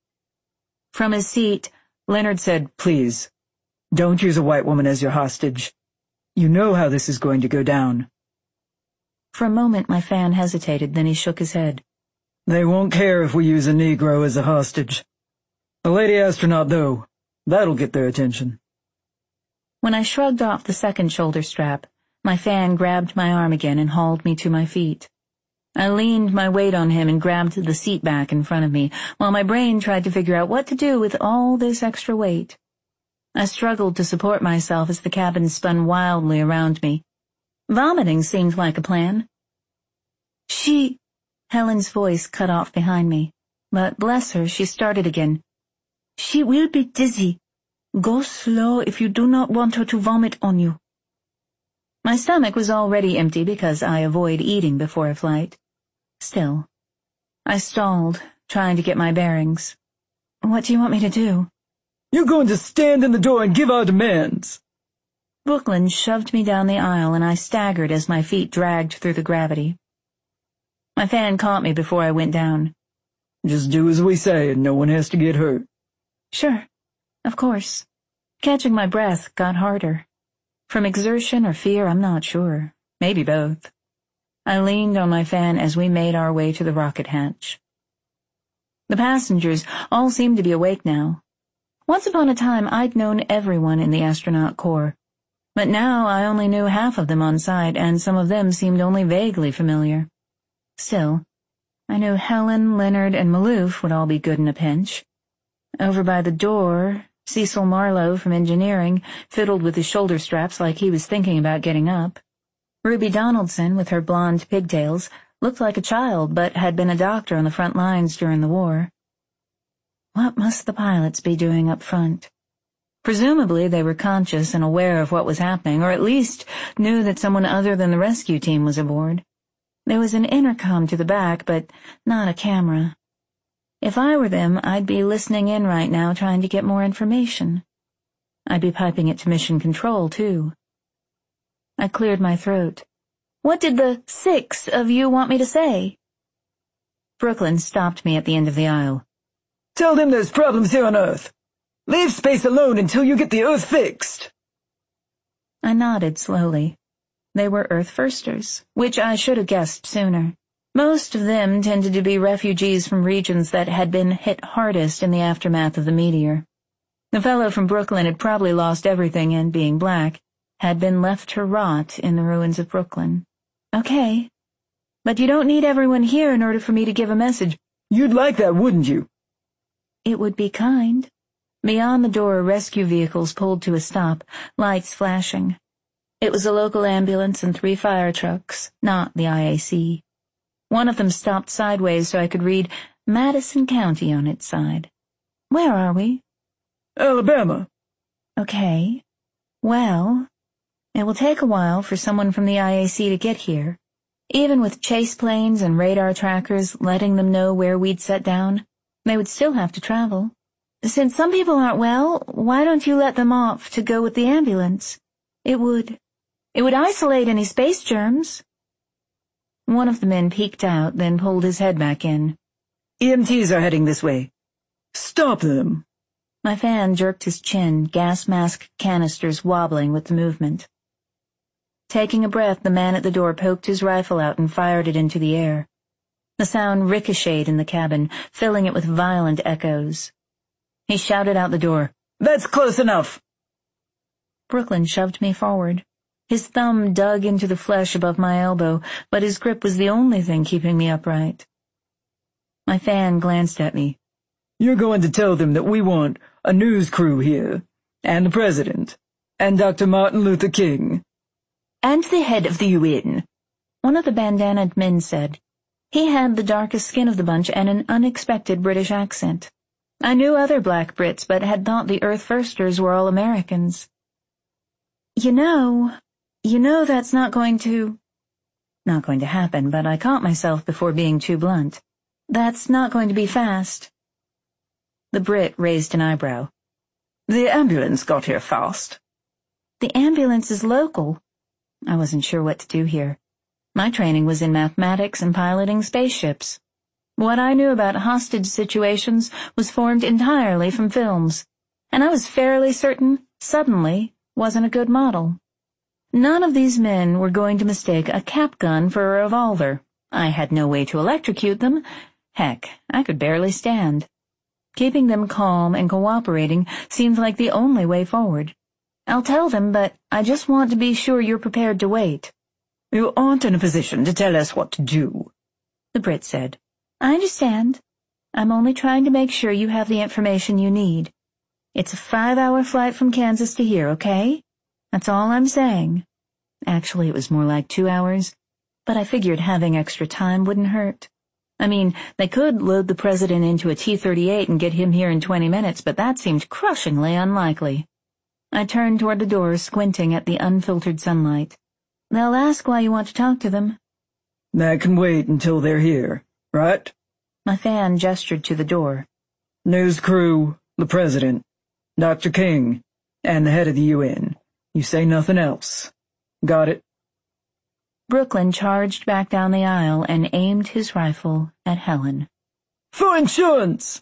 From his seat, Leonard said, "Please, don't use a white woman as your hostage. You know how this is going to go down." For a moment, my fan hesitated, then he shook his head. They won't care if we use a Negro as a hostage. A lady astronaut, though, that'll get their attention. When I shrugged off the second shoulder strap, my fan grabbed my arm again and hauled me to my feet. I leaned my weight on him and grabbed the seat back in front of me, while my brain tried to figure out what to do with all this extra weight. I struggled to support myself as the cabin spun wildly around me. Vomiting seemed like a plan. Helen's voice cut off behind me, but bless her, she started again. "She will be dizzy. Go slow if you do not want her to vomit on you." My stomach was already empty because I avoid eating before a flight. Still, I stalled, trying to get my bearings. "What do you want me to do?" "You're going to stand in the door and give our demands." Brooklyn shoved me down the aisle, and I staggered as my feet dragged through the gravity. My fan caught me before I went down. "Just do as we say, and no one has to get hurt." "Sure, of course." Catching my breath got harder. From exertion or fear, I'm not sure. Maybe both. I leaned on my fan as we made our way to the rocket hatch. The passengers all seemed to be awake now. Once upon a time, I'd known everyone in the astronaut corps, but now I only knew half of them on sight, and some of them seemed only vaguely familiar. Still, I knew Helen, Leonard, and Maloof would all be good in a pinch. Over by the door, Cecil Marlowe from engineering fiddled with his shoulder straps like he was thinking about getting up. Ruby Donaldson, with her blonde pigtails, looked like a child but had been a doctor on the front lines during the war. What must the pilots be doing up front? Presumably they were conscious and aware of what was happening, or at least knew that someone other than the rescue team was aboard. There was an intercom to the back, but not a camera. If I were them, I'd be listening in right now trying to get more information. I'd be piping it to Mission Control, too. I cleared my throat. "What did the 6 of you want me to say?" Brooklyn stopped me at the end of the aisle. "Tell them there's problems here on Earth. Leave space alone until you get the Earth fixed." I nodded slowly. They were Earth-firsters, which I should have guessed sooner. Most of them tended to be refugees from regions that had been hit hardest in the aftermath of the meteor. The fellow from Brooklyn had probably lost everything and, being black, had been left to rot in the ruins of Brooklyn. "Okay, but you don't need everyone here in order for me to give a message." "You'd like that, wouldn't you?" "It would be kind." Beyond the door, rescue vehicles pulled to a stop, lights flashing. It was a local ambulance and 3 fire trucks, not the IAC. One of them stopped sideways so I could read Madison County on its side. Where are we? Alabama. Okay. Well, it will take a while for someone from the IAC to get here. Even with chase planes and radar trackers letting them know where we'd set down, they would still have to travel. Since some people aren't well, why don't you let them off to go with the ambulance? It would isolate any space germs. One of the men peeked out, then pulled his head back in. EMTs are heading this way. Stop them. My fan jerked his chin, gas mask canisters wobbling with the movement. Taking a breath, the man at the door poked his rifle out and fired it into the air. The sound ricocheted in the cabin, filling it with violent echoes. He shouted out the door, "That's close enough." Brooklyn shoved me forward. His thumb dug into the flesh above my elbow, but his grip was the only thing keeping me upright. My fan glanced at me. "You're going to tell them that we want a news crew here, and the President, and Dr. Martin Luther King." "And the head of the UN," one of the bandanaed men said. He had the darkest skin of the bunch and an unexpected British accent. I knew other black Brits, but had thought the Earth Firsters were all Americans. You know that's not going to happen, but I caught myself before being too blunt. That's not going to be fast. The Brit raised an eyebrow. "The ambulance got here fast." The ambulance is local. I wasn't sure what to do here. My training was in mathematics and piloting spaceships. What I knew about hostage situations was formed entirely from films, and I was fairly certain suddenly wasn't a good model. None of these men were going to mistake a cap gun for a revolver. I had no way to electrocute them. Heck, I could barely stand. Keeping them calm and cooperating seemed like the only way forward. I'll tell them, but I just want to be sure you're prepared to wait. "You aren't in a position to tell us what to do," the Brit said. "I understand. I'm only trying to make sure you have the information you need. It's a 5-hour flight from Kansas to here, okay? That's all I'm saying. Actually, it was more like 2 hours, but I figured having extra time wouldn't hurt. I mean, they could load the President into a T-38 and get him here in 20 minutes, but that seemed crushingly unlikely." I turned toward the door, squinting at the unfiltered sunlight. "They'll ask why you want to talk to them." "That can wait until they're here, right?" My fan gestured to the door. "News crew, the President, Dr. King, and the head of the UN. You say nothing else. Got it?" Brooklyn charged back down the aisle and aimed his rifle at Helen. "For insurance!"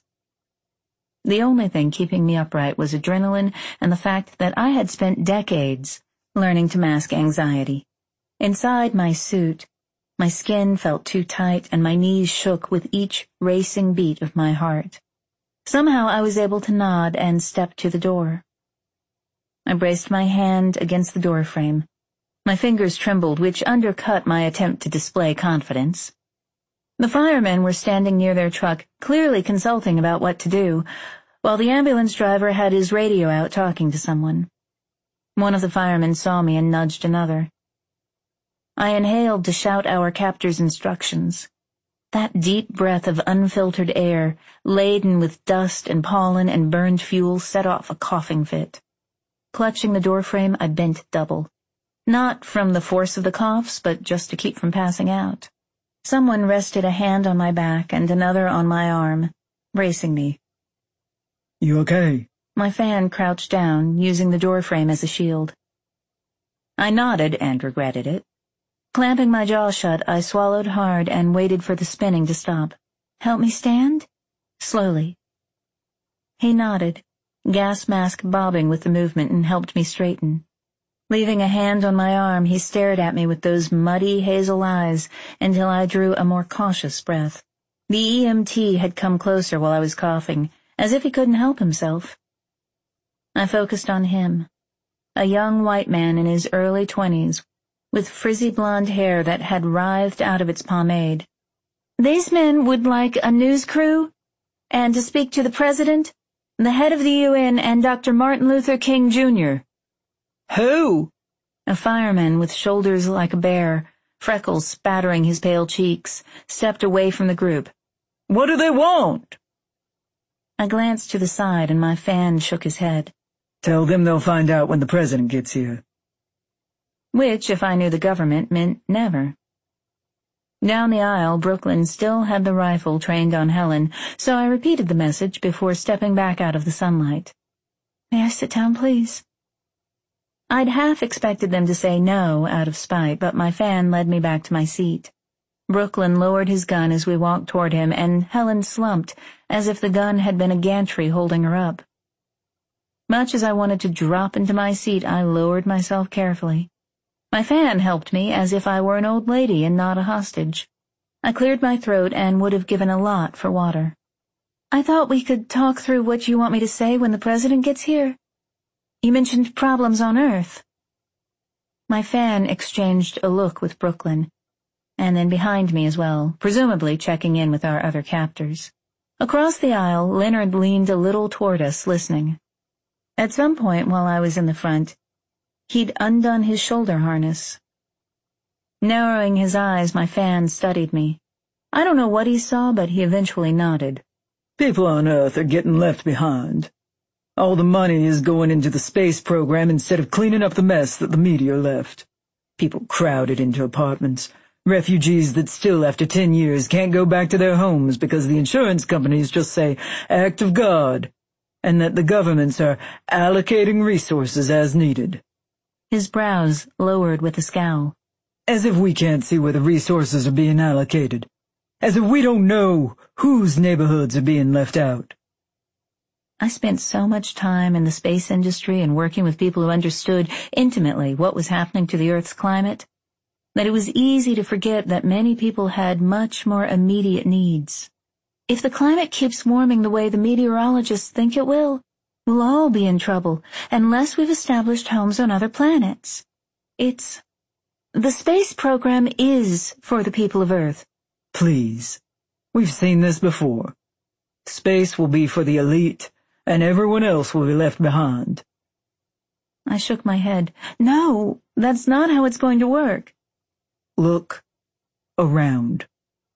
The only thing keeping me upright was adrenaline and the fact that I had spent decades learning to mask anxiety. Inside my suit, my skin felt too tight and my knees shook with each racing beat of my heart. Somehow I was able to nod and step to the door. I braced my hand against the doorframe. My fingers trembled, which undercut my attempt to display confidence. The firemen were standing near their truck, clearly consulting about what to do, while the ambulance driver had his radio out talking to someone. One of the firemen saw me and nudged another. I inhaled to shout our captor's instructions. That deep breath of unfiltered air, laden with dust and pollen and burned fuel, set off a coughing fit. Clutching the doorframe, I bent double. Not from the force of the coughs, but just to keep from passing out. Someone rested a hand on my back and another on my arm, bracing me. "You okay?" My fan crouched down, using the doorframe as a shield. I nodded and regretted it. Clamping my jaw shut, I swallowed hard and waited for the spinning to stop. "Help me stand?" Slowly. He nodded, gas mask bobbing with the movement, and helped me straighten. Leaving a hand on my arm, he stared at me with those muddy hazel eyes until I drew a more cautious breath. The EMT had come closer while I was coughing, as if he couldn't help himself. I focused on him, a young white man in his early 20s, with frizzy blonde hair that had writhed out of its pomade. "These men would like a news crew, and to speak to the President, the head of the UN, and Dr. Martin Luther King, Jr. "Who?" A fireman with shoulders like a bear, freckles spattering his pale cheeks, stepped away from the group. "What do they want?" I glanced to the side and my fan shook his head. "Tell them they'll find out when the president gets here." Which, if I knew the government, meant never. Down the aisle, Brooklyn still had the rifle trained on Helen, so I repeated the message before stepping back out of the sunlight. "May I sit down, please?" I'd half expected them to say no out of spite, but my fan led me back to my seat. Brooklyn lowered his gun as we walked toward him, and Helen slumped, as if the gun had been a gantry holding her up. Much as I wanted to drop into my seat, I lowered myself carefully. My fan helped me as if I were an old lady and not a hostage. I cleared my throat and would have given a lot for water. "I thought we could talk through what you want me to say when the president gets here. You mentioned problems on Earth." My fan exchanged a look with Brooklyn, and then behind me as well, presumably checking in with our other captors. Across the aisle, Leonard leaned a little toward us, listening. At some point while I was in the front, he'd undone his shoulder harness. Narrowing his eyes, my fan studied me. I don't know what he saw, but he eventually nodded. "People on Earth are getting left behind. All the money is going into the space program instead of cleaning up the mess that the meteor left. People crowded into apartments. Refugees that still after 10 years can't go back to their homes because the insurance companies just say, 'Act of God,' and that the governments are allocating resources as needed." His brows lowered with a scowl. "As if we can't see where the resources are being allocated. As if we don't know whose neighborhoods are being left out." I spent so much time in the space industry and working with people who understood intimately what was happening to the Earth's climate, that it was easy to forget that many people had much more immediate needs. If the climate keeps warming the way the meteorologists think it will, we'll all be in trouble unless we've established homes on other planets. The space program is for the people of Earth. "Please. We've seen this before. Space will be for the elite, and everyone else will be left behind." I shook my head. "No, that's not how it's going to work." "Look around."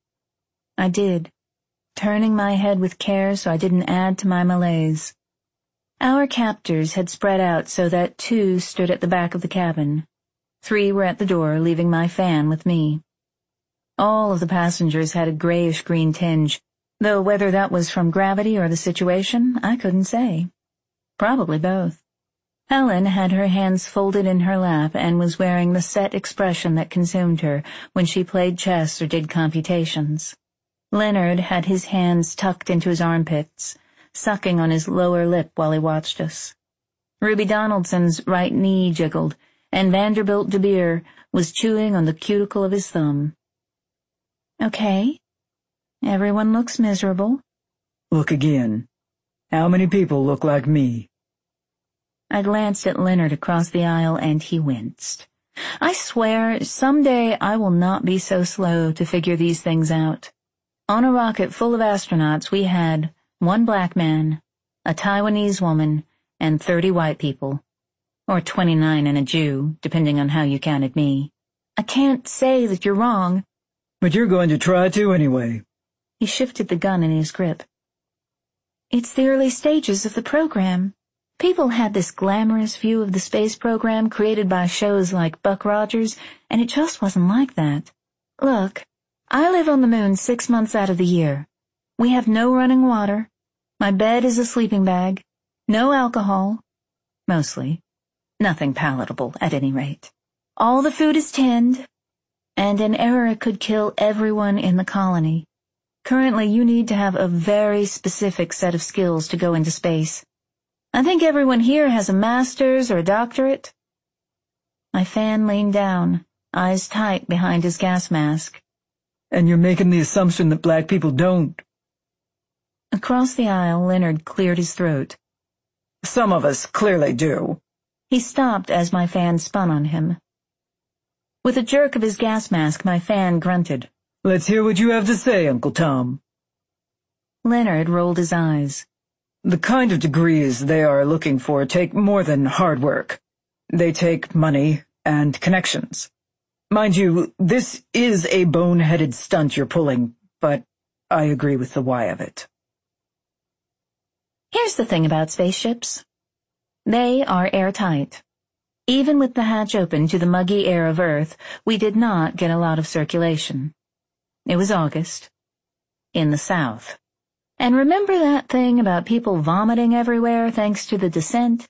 I did, turning my head with care so I didn't add to my malaise. Our captors had spread out so that 2 stood at the back of the cabin. 3 were at the door, leaving my fan with me. All of the passengers had a grayish-green tinge, though whether that was from gravity or the situation, I couldn't say. Probably both. Helen had her hands folded in her lap and was wearing the set expression that consumed her when she played chess or did computations. Leonard had his hands tucked into his armpits, sucking on his lower lip while he watched us. Ruby Donaldson's right knee jiggled, and Vanderbilt de Beer was chewing on the cuticle of his thumb. "Okay. Everyone looks miserable." "Look again. How many people look like me?" I glanced at Leonard across the aisle, and he winced. I swear, someday I will not be so slow to figure these things out. On a rocket full of astronauts, we had 1 black man, a Taiwanese woman, and 30 white people. Or 29 and a Jew, depending on how you counted me. I can't say that you're wrong. "But you're going to try to anyway." He shifted the gun in his grip. "It's the early stages of the program. People had this glamorous view of the space program created by shows like Buck Rogers, and it just wasn't like that. Look, I live on the moon 6 months out of the year. We have no running water. My bed is a sleeping bag. No alcohol. Mostly. Nothing palatable, at any rate. All the food is tinned, and an error could kill everyone in the colony. Currently, you need to have a very specific set of skills to go into space. I think everyone here has a master's or a doctorate." My fan leaned down, eyes tight behind his gas mask. "And you're making the assumption that black people don't." Across the aisle, Leonard cleared his throat. "Some of us clearly do." He stopped as my fan spun on him. With a jerk of his gas mask, my fan grunted. "Let's hear what you have to say, Uncle Tom." Leonard rolled his eyes. "The kind of degrees they are looking for take more than hard work. They take money and connections. Mind you, this is a boneheaded stunt you're pulling, but I agree with the why of it. Here's the thing about spaceships. They are airtight. Even with the hatch open to the muggy air of Earth, we did not get a lot of circulation. It was August. In the South. And remember that thing about people vomiting everywhere thanks to the descent?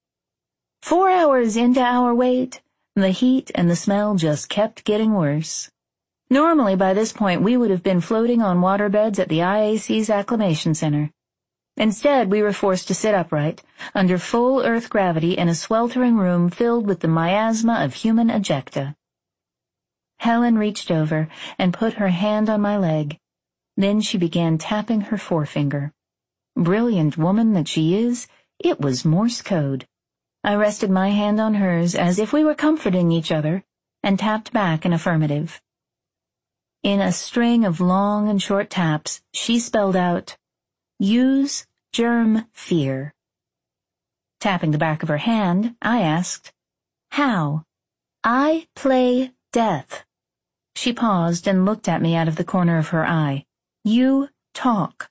4 hours into our wait, the heat and the smell just kept getting worse. Normally, by this point, we would have been floating on waterbeds at the IAC's Acclimation Center. Instead, we were forced to sit upright, under full Earth gravity in a sweltering room filled with the miasma of human ejecta. Helen reached over and put her hand on my leg. Then she began tapping her forefinger. Brilliant woman that she is, it was Morse code. I rested my hand on hers as if we were comforting each other, and tapped back an affirmative. In a string of long and short taps, she spelled out, "Use germ fear." Tapping the back of her hand, I asked, "How?" "I play death." She paused and looked at me out of the corner of her eye. "You talk."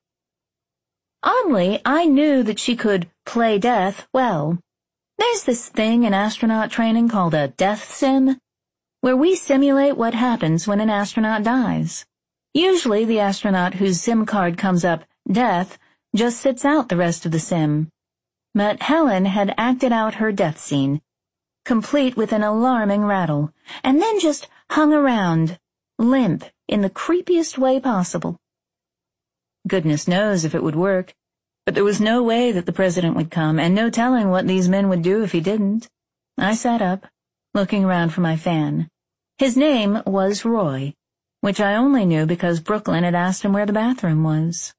Oddly, I knew that she could play death well. There's this thing in astronaut training called a death sim, where we simulate what happens when an astronaut dies. Usually the astronaut whose sim card comes up death just sits out the rest of the sim. But Helen had acted out her death scene, complete with an alarming rattle, and then just hung around, limp in the creepiest way possible. Goodness knows if it would work, but there was no way that the president would come, and no telling what these men would do if he didn't. I sat up, looking around for my fan. His name was Roy, which I only knew because Brooklyn had asked him where the bathroom was.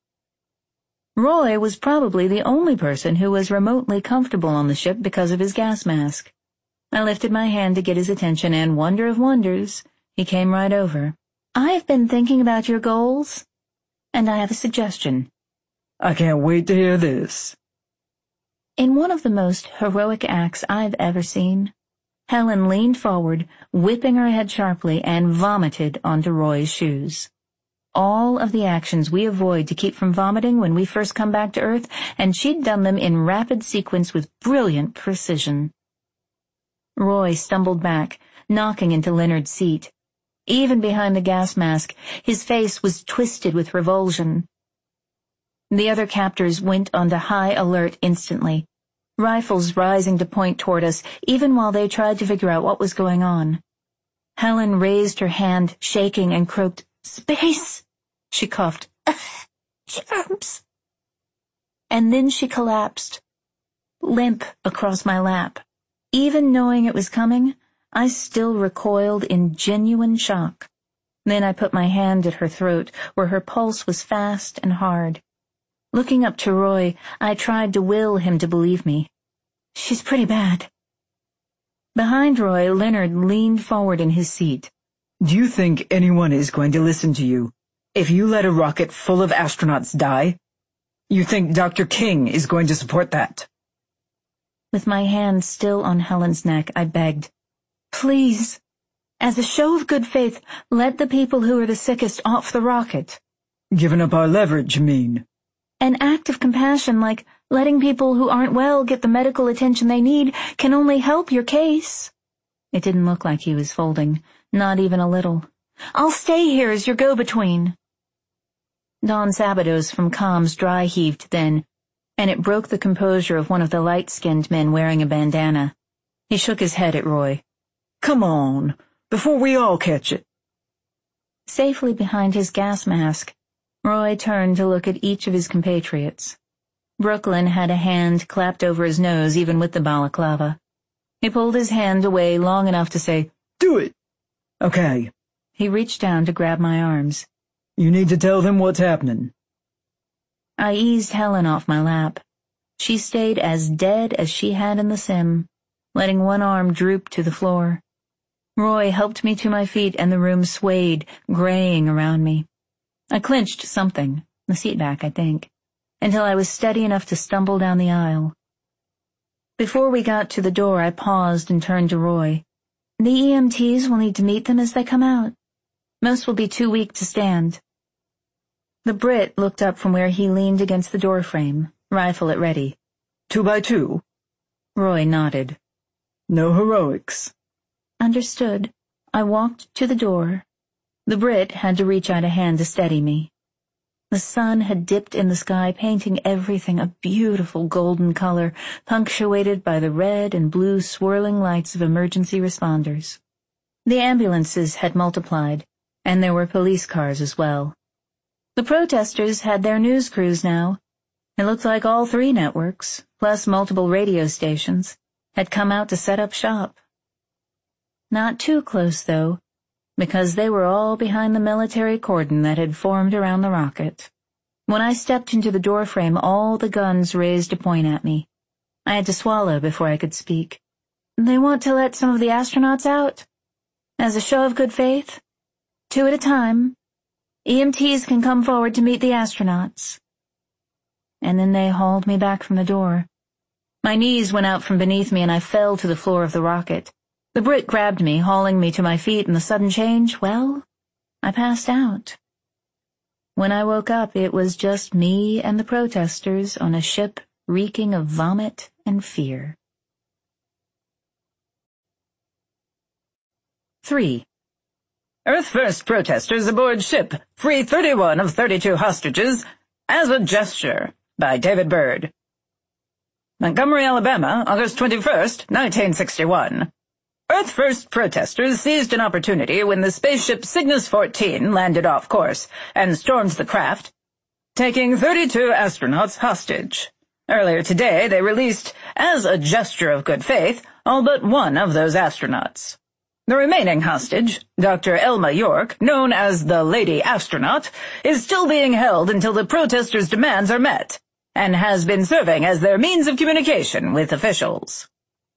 Roy was probably the only person who was remotely comfortable on the ship because of his gas mask. I lifted my hand to get his attention, and wonder of wonders, he came right over. "I've been thinking about your goals, and I have a suggestion." I can't wait to hear this. In one of the most heroic acts I've ever seen, Helen leaned forward, whipping her head sharply, and vomited onto Roy's shoes. All of the actions we avoid to keep from vomiting when we first come back to Earth, and she'd done them in rapid sequence with brilliant precision. Roy stumbled back, knocking into Leonard's seat. Even behind the gas mask, his face was twisted with revulsion. The other captors went onto high alert instantly, rifles rising to point toward us even while they tried to figure out what was going on. Helen raised her hand, shaking, and croaked, "Space!" She coughed, "Germs!" And then she collapsed, limp across my lap. Even knowing it was coming, I still recoiled in genuine shock. Then I put my hand at her throat, where her pulse was fast and hard. Looking up to Roy, I tried to will him to believe me. "She's pretty bad." Behind Roy, Leonard leaned forward in his seat. Do you think anyone is going to listen to you if you let a rocket full of astronauts die? You think Dr. King is going to support that? With my hand still on Helen's neck, I begged, "Please, as a show of good faith, let the people who are the sickest off the rocket." Giving up our leverage, you mean? An act of compassion like letting people who aren't well get the medical attention they need can only help your case. It didn't look like he was folding, not even a little. "I'll stay here as your go-between." Don Sabados from comms dry-heaved then, and it broke the composure of one of the light-skinned men wearing a bandana. He shook his head at Roy. "Come on, before we all catch it." Safely behind his gas mask, Roy turned to look at each of his compatriots. Brooklyn had a hand clapped over his nose even with the balaclava. He pulled his hand away long enough to say, "Do it." "Okay." He reached down to grab my arms. "You need to tell them what's happening." I eased Helen off my lap. She stayed as dead as she had in the sim, letting one arm droop to the floor. Roy helped me to my feet, and the room swayed, graying around me. I clinched something, the seat back, I think, until I was steady enough to stumble down the aisle. Before we got to the door, I paused and turned to Roy. The EMTs will need to meet them as they come out. Most will be too weak to stand. The Brit looked up from where he leaned against the doorframe, rifle at ready. 2x2? Roy nodded. No heroics. Understood. I walked to the door. The Brit had to reach out a hand to steady me. The sun had dipped in the sky, painting everything a beautiful golden color, punctuated by the red and blue swirling lights of emergency responders. The ambulances had multiplied, and there were police cars as well. The protesters had their news crews now. It looked like all 3 networks, plus multiple radio stations, had come out to set up shop. Not too close, though, because they were all behind the military cordon that had formed around the rocket. When I stepped into the doorframe, all the guns raised to point at me. I had to swallow before I could speak. They want to let some of the astronauts out? As a show of good faith? 2 at a time. EMTs can come forward to meet the astronauts. And then they hauled me back from the door. My knees went out from beneath me and I fell to the floor of the rocket. The Brit grabbed me, hauling me to my feet, and the sudden change, well, I passed out. When I woke up, it was just me and the protesters on a ship reeking of vomit and fear. 3. Earth First protesters aboard ship, free 31 of 32 hostages, as a gesture, by David Byrd. Montgomery, Alabama, August 21st, 1961. Earth First protesters seized an opportunity when the spaceship Cygnus 14 landed off course and stormed the craft, taking 32 astronauts hostage. Earlier today, they released, as a gesture of good faith, all but one of those astronauts. The remaining hostage, Dr. Elma York, known as the Lady Astronaut, is still being held until the protesters' demands are met, and has been serving as their means of communication with officials.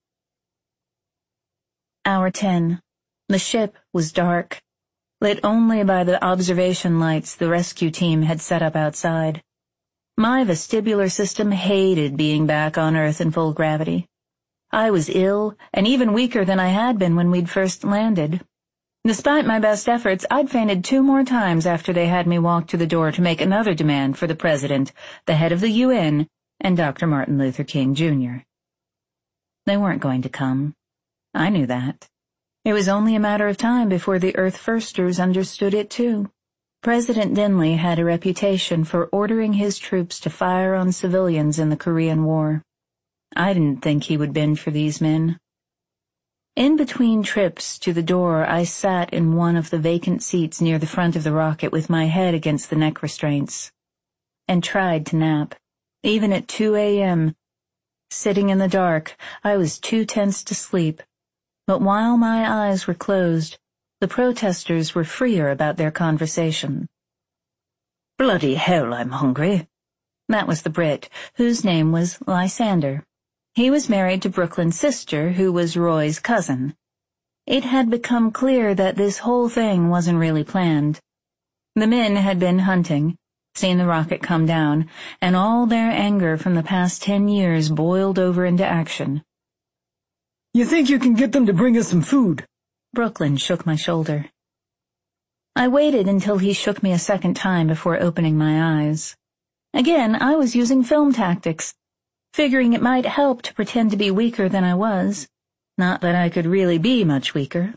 Hour 10. The ship was dark, lit only by the observation lights the rescue team had set up outside. My vestibular system hated being back on Earth in full gravity. I was ill, and even weaker than I had been when we'd first landed. Despite my best efforts, I'd fainted 2 more times after they had me walk to the door to make another demand for the President, the head of the UN, and Dr. Martin Luther King, Jr. They weren't going to come. I knew that. It was only a matter of time before the Earth Firsters understood it, too. President Dinley had a reputation for ordering his troops to fire on civilians in the Korean War. I didn't think he would bend for these men. In between trips to the door, I sat in one of the vacant seats near the front of the rocket with my head against the neck restraints, and tried to nap. Even at 2 a.m., sitting in the dark, I was too tense to sleep. But while my eyes were closed, the protesters were freer about their conversation. Bloody hell, I'm hungry. That was the Brit, whose name was Lysander. He was married to Brooklyn's sister, who was Roy's cousin. It had become clear that this whole thing wasn't really planned. The men had been hunting, seen the rocket come down, and all their anger from the past 10 years boiled over into action. You think you can get them to bring us some food? Brooklyn shook my shoulder. I waited until he shook me a second time before opening my eyes. Again, I was using film tactics, figuring it might help to pretend to be weaker than I was. Not that I could really be much weaker.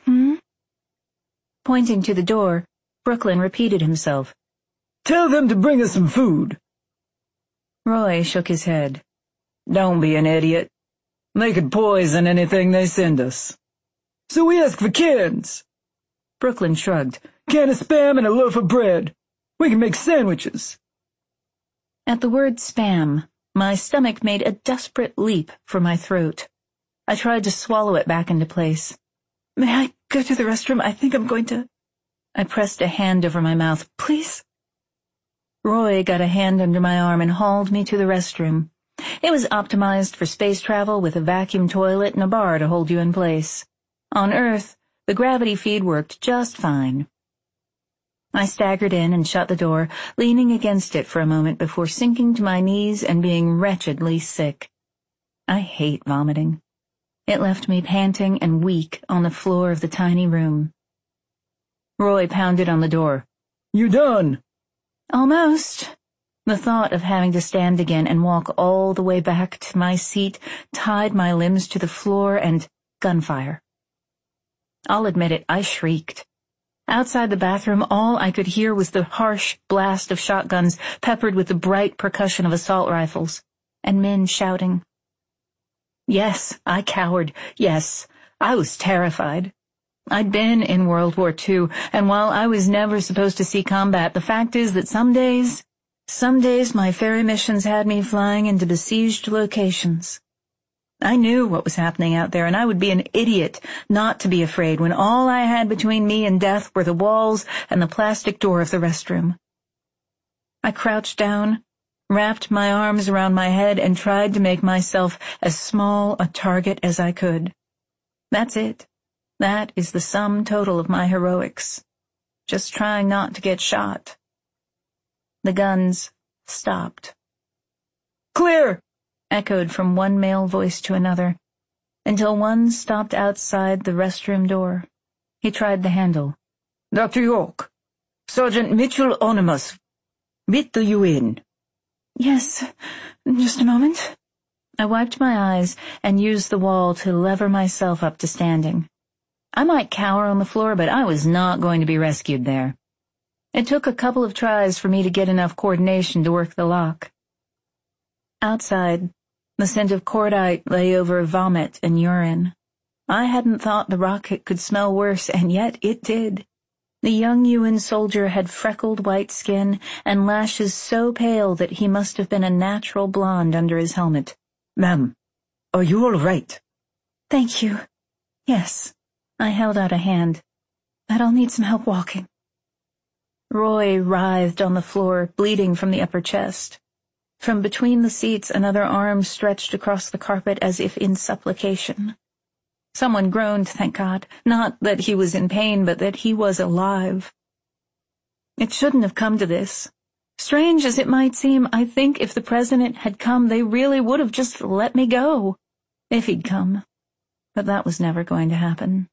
Pointing to the door, Brooklyn repeated himself. Tell them to bring us some food. Roy shook his head. Don't be an idiot. They could poison anything they send us. So we ask for cans. Brooklyn shrugged. Can of Spam and a loaf of bread. We can make sandwiches. At the word Spam, my stomach made a desperate leap for my throat. I tried to swallow it back into place. May I go to the restroom? I think I'm going to... I pressed a hand over my mouth. Please? Roy got a hand under my arm and hauled me to the restroom. It was optimized for space travel with a vacuum toilet and a bar to hold you in place. On Earth, the gravity feed worked just fine. I staggered in and shut the door, leaning against it for a moment before sinking to my knees and being wretchedly sick. I hate vomiting. It left me panting and weak on the floor of the tiny room. Roy pounded on the door. "You done?" Almost. The thought of having to stand again and walk all the way back to my seat tied my limbs to the floor and gunfire. I'll admit it, I shrieked. Outside the bathroom, all I could hear was the harsh blast of shotguns peppered with the bright percussion of assault rifles, and men shouting. Yes, I cowered. Yes, I was terrified. I'd been in World War II, and while I was never supposed to see combat, the fact is that some days my ferry missions had me flying into besieged locations. I knew what was happening out there, and I would be an idiot not to be afraid when all I had between me and death were the walls and the plastic door of the restroom. I crouched down, wrapped my arms around my head, and tried to make myself as small a target as I could. That's it. That is the sum total of my heroics. Just trying not to get shot. The guns stopped. "Clear!" echoed from one male voice to another, until one stopped outside the restroom door. He tried the handle. "Dr. York, Sergeant Mitchell Onimus, bid you in." Yes, just a moment. I wiped my eyes and used the wall to lever myself up to standing. I might cower on the floor, but I was not going to be rescued there. It took a couple of tries for me to get enough coordination to work the lock. Outside, the scent of cordite lay over vomit and urine. I hadn't thought the rocket could smell worse, and yet it did. The young UN soldier had freckled white skin and lashes so pale that he must have been a natural blonde under his helmet. "Ma'am, are you all right?" "Thank you. Yes." I held out a hand. "But I'll need some help walking." Roy writhed on the floor, bleeding from the upper chest. From between the seats, another arm stretched across the carpet as if in supplication. Someone groaned, thank God, not that he was in pain, but that he was alive. It shouldn't have come to this. Strange as it might seem, I think if the president had come, they really would have just let me go. If he'd come. But that was never going to happen.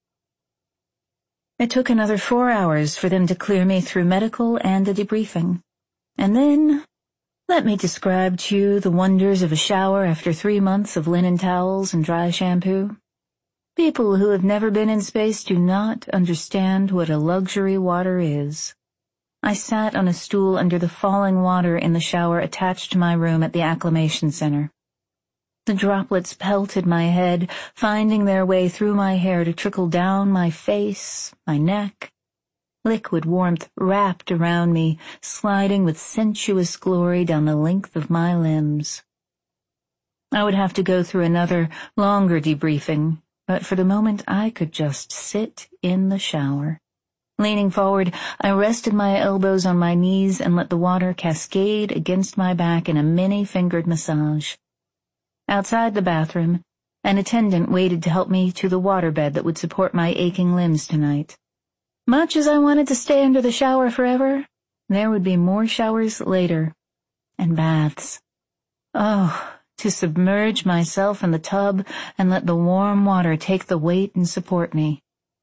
It took another 4 hours for them to clear me through medical and a debriefing. And then, let me describe to you the wonders of a shower after 3 months of linen towels and dry shampoo. People who have never been in space do not understand what a luxury water is. I sat on a stool under the falling water in the shower attached to my room at the Acclimation Center. The droplets pelted my head, finding their way through my hair to trickle down my face, my neck. Liquid warmth wrapped around me, sliding with sensuous glory down the length of my limbs. I would have to go through another, longer debriefing, but for the moment I could just sit in the shower. Leaning forward, I rested my elbows on my knees and let the water cascade against my back in a many-fingered massage. Outside the bathroom, an attendant waited to help me to the waterbed that would support my aching limbs tonight. Much as I wanted to stay under the shower forever, there would be more showers later, and baths. Oh, to submerge myself in the tub and let the warm water take the weight and support me.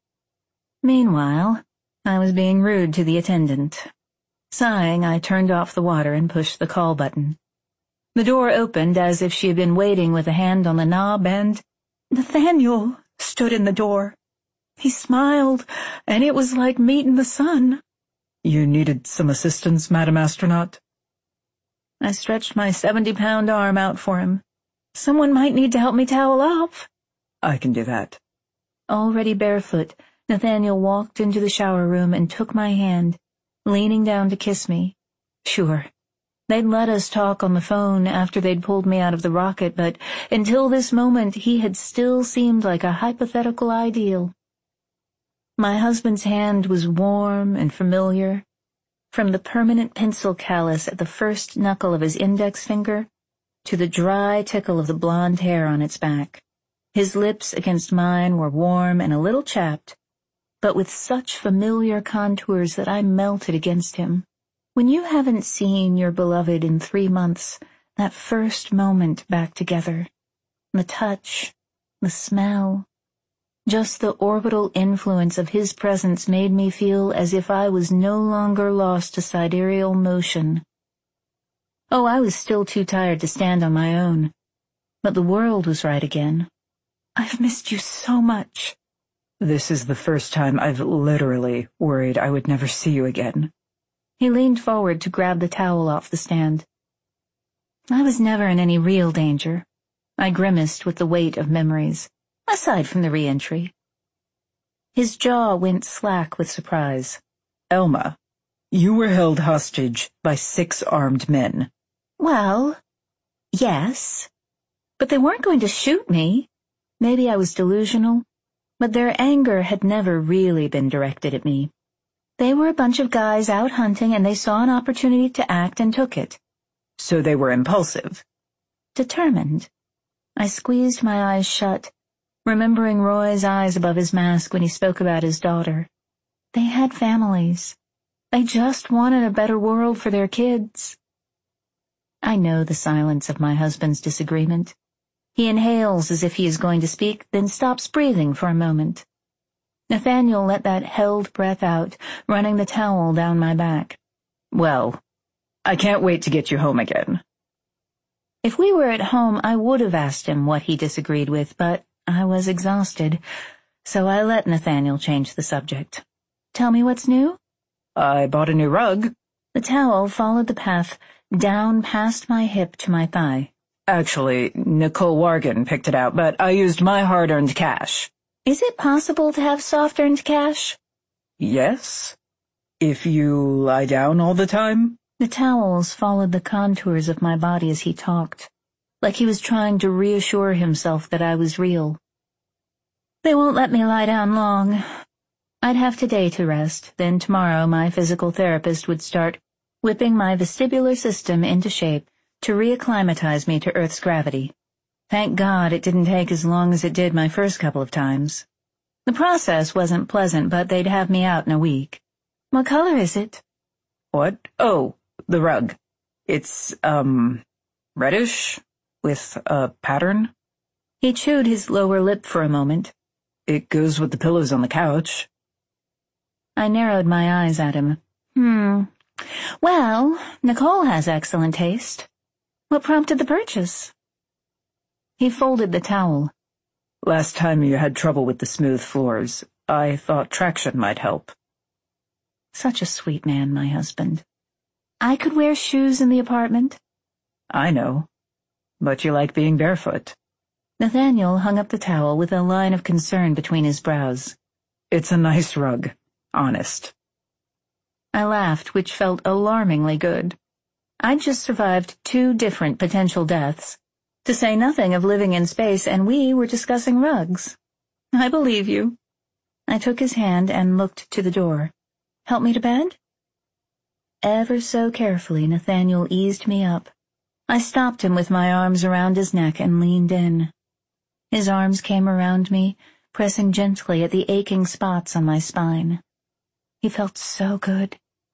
Meanwhile, I was being rude to the attendant. Sighing, I turned off the water and pushed the call button. The door opened as if she had been waiting with a hand on the knob, and Nathaniel stood in the door. He smiled, and it was like meeting the sun. "You needed some assistance, Madam Astronaut?" I stretched my 70-pound arm out for him. Someone might need to help me towel off. "I can do that." Already barefoot, Nathaniel walked into the shower room and took my hand, leaning down to kiss me. Sure. They'd let us talk on the phone after they'd pulled me out of the rocket, but until this moment he had still seemed like a hypothetical ideal. My husband's hand was warm and familiar, from the permanent pencil callus at the first knuckle of his index finger to the dry tickle of the blonde hair on its back. His lips against mine were warm and a little chapped, but with such familiar contours that I melted against him. When you haven't seen your beloved in 3 months, that first moment back together, the touch, the smell. Just the orbital influence of his presence made me feel as if I was no longer lost to sidereal motion. Oh, I was still too tired to stand on my own, but the world was right again. "I've missed you so much." This is the first time I've literally worried I would never see you again. He leaned forward to grab the towel off the stand. I was never in any real danger. I grimaced with the weight of memories, aside from the re-entry. His jaw went slack with surprise. Elma, you were held hostage by 6 armed men. Well, yes. But they weren't going to shoot me. Maybe I was delusional, but their anger had never really been directed at me. They were a bunch of guys out hunting, and they saw an opportunity to act and took it. So they were impulsive. Determined. I squeezed my eyes shut, remembering Roy's eyes above his mask when he spoke about his daughter. They had families. They just wanted a better world for their kids. I know the silence of my husband's disagreement. He inhales as if he is going to speak, then stops breathing for a moment. Nathaniel let that held breath out, running the towel down my back. Well, I can't wait to get you home again. If we were at home, I would have asked him what he disagreed with, but I was exhausted, so I let Nathaniel change the subject. "Tell me what's new?" "I bought a new rug." The towel followed the path down past my hip to my thigh. "Actually, Nicole Wargan picked it out, but I used my hard-earned cash." "Is it possible to have soft-earned cash?" "Yes. If you lie down all the time." The towels followed the contours of my body as he talked, like he was trying to reassure himself that I was real. "They won't let me lie down long. I'd have today to rest, then tomorrow my physical therapist would start whipping my vestibular system into shape to reacclimatize me to Earth's gravity. Thank God it didn't take as long as it did my first couple of times. The process wasn't pleasant, but they'd have me out in a week. What color is it?" "What? Oh, the rug. It's, reddish, with a pattern." He chewed his lower lip for a moment. "It goes with the pillows on the couch." I narrowed my eyes at him. Well, Nicole has excellent taste. What prompted the purchase?" He folded the towel. "Last time you had trouble with the smooth floors, I thought traction might help." Such a sweet man, my husband. I could wear shoes in the apartment. "I know. But you like being barefoot." Nathaniel hung up the towel with a line of concern between his brows. "It's a nice rug, honest." I laughed, which felt alarmingly good. I'd just survived 2 different potential deaths, to say nothing of living in space, and we were discussing rugs. "I believe you." I took his hand and looked to the door. "Help me to bed?" Ever so carefully, Nathaniel eased me up. I stopped him with my arms around his neck and leaned in. His arms came around me, pressing gently at the aching spots on my spine. He felt so good.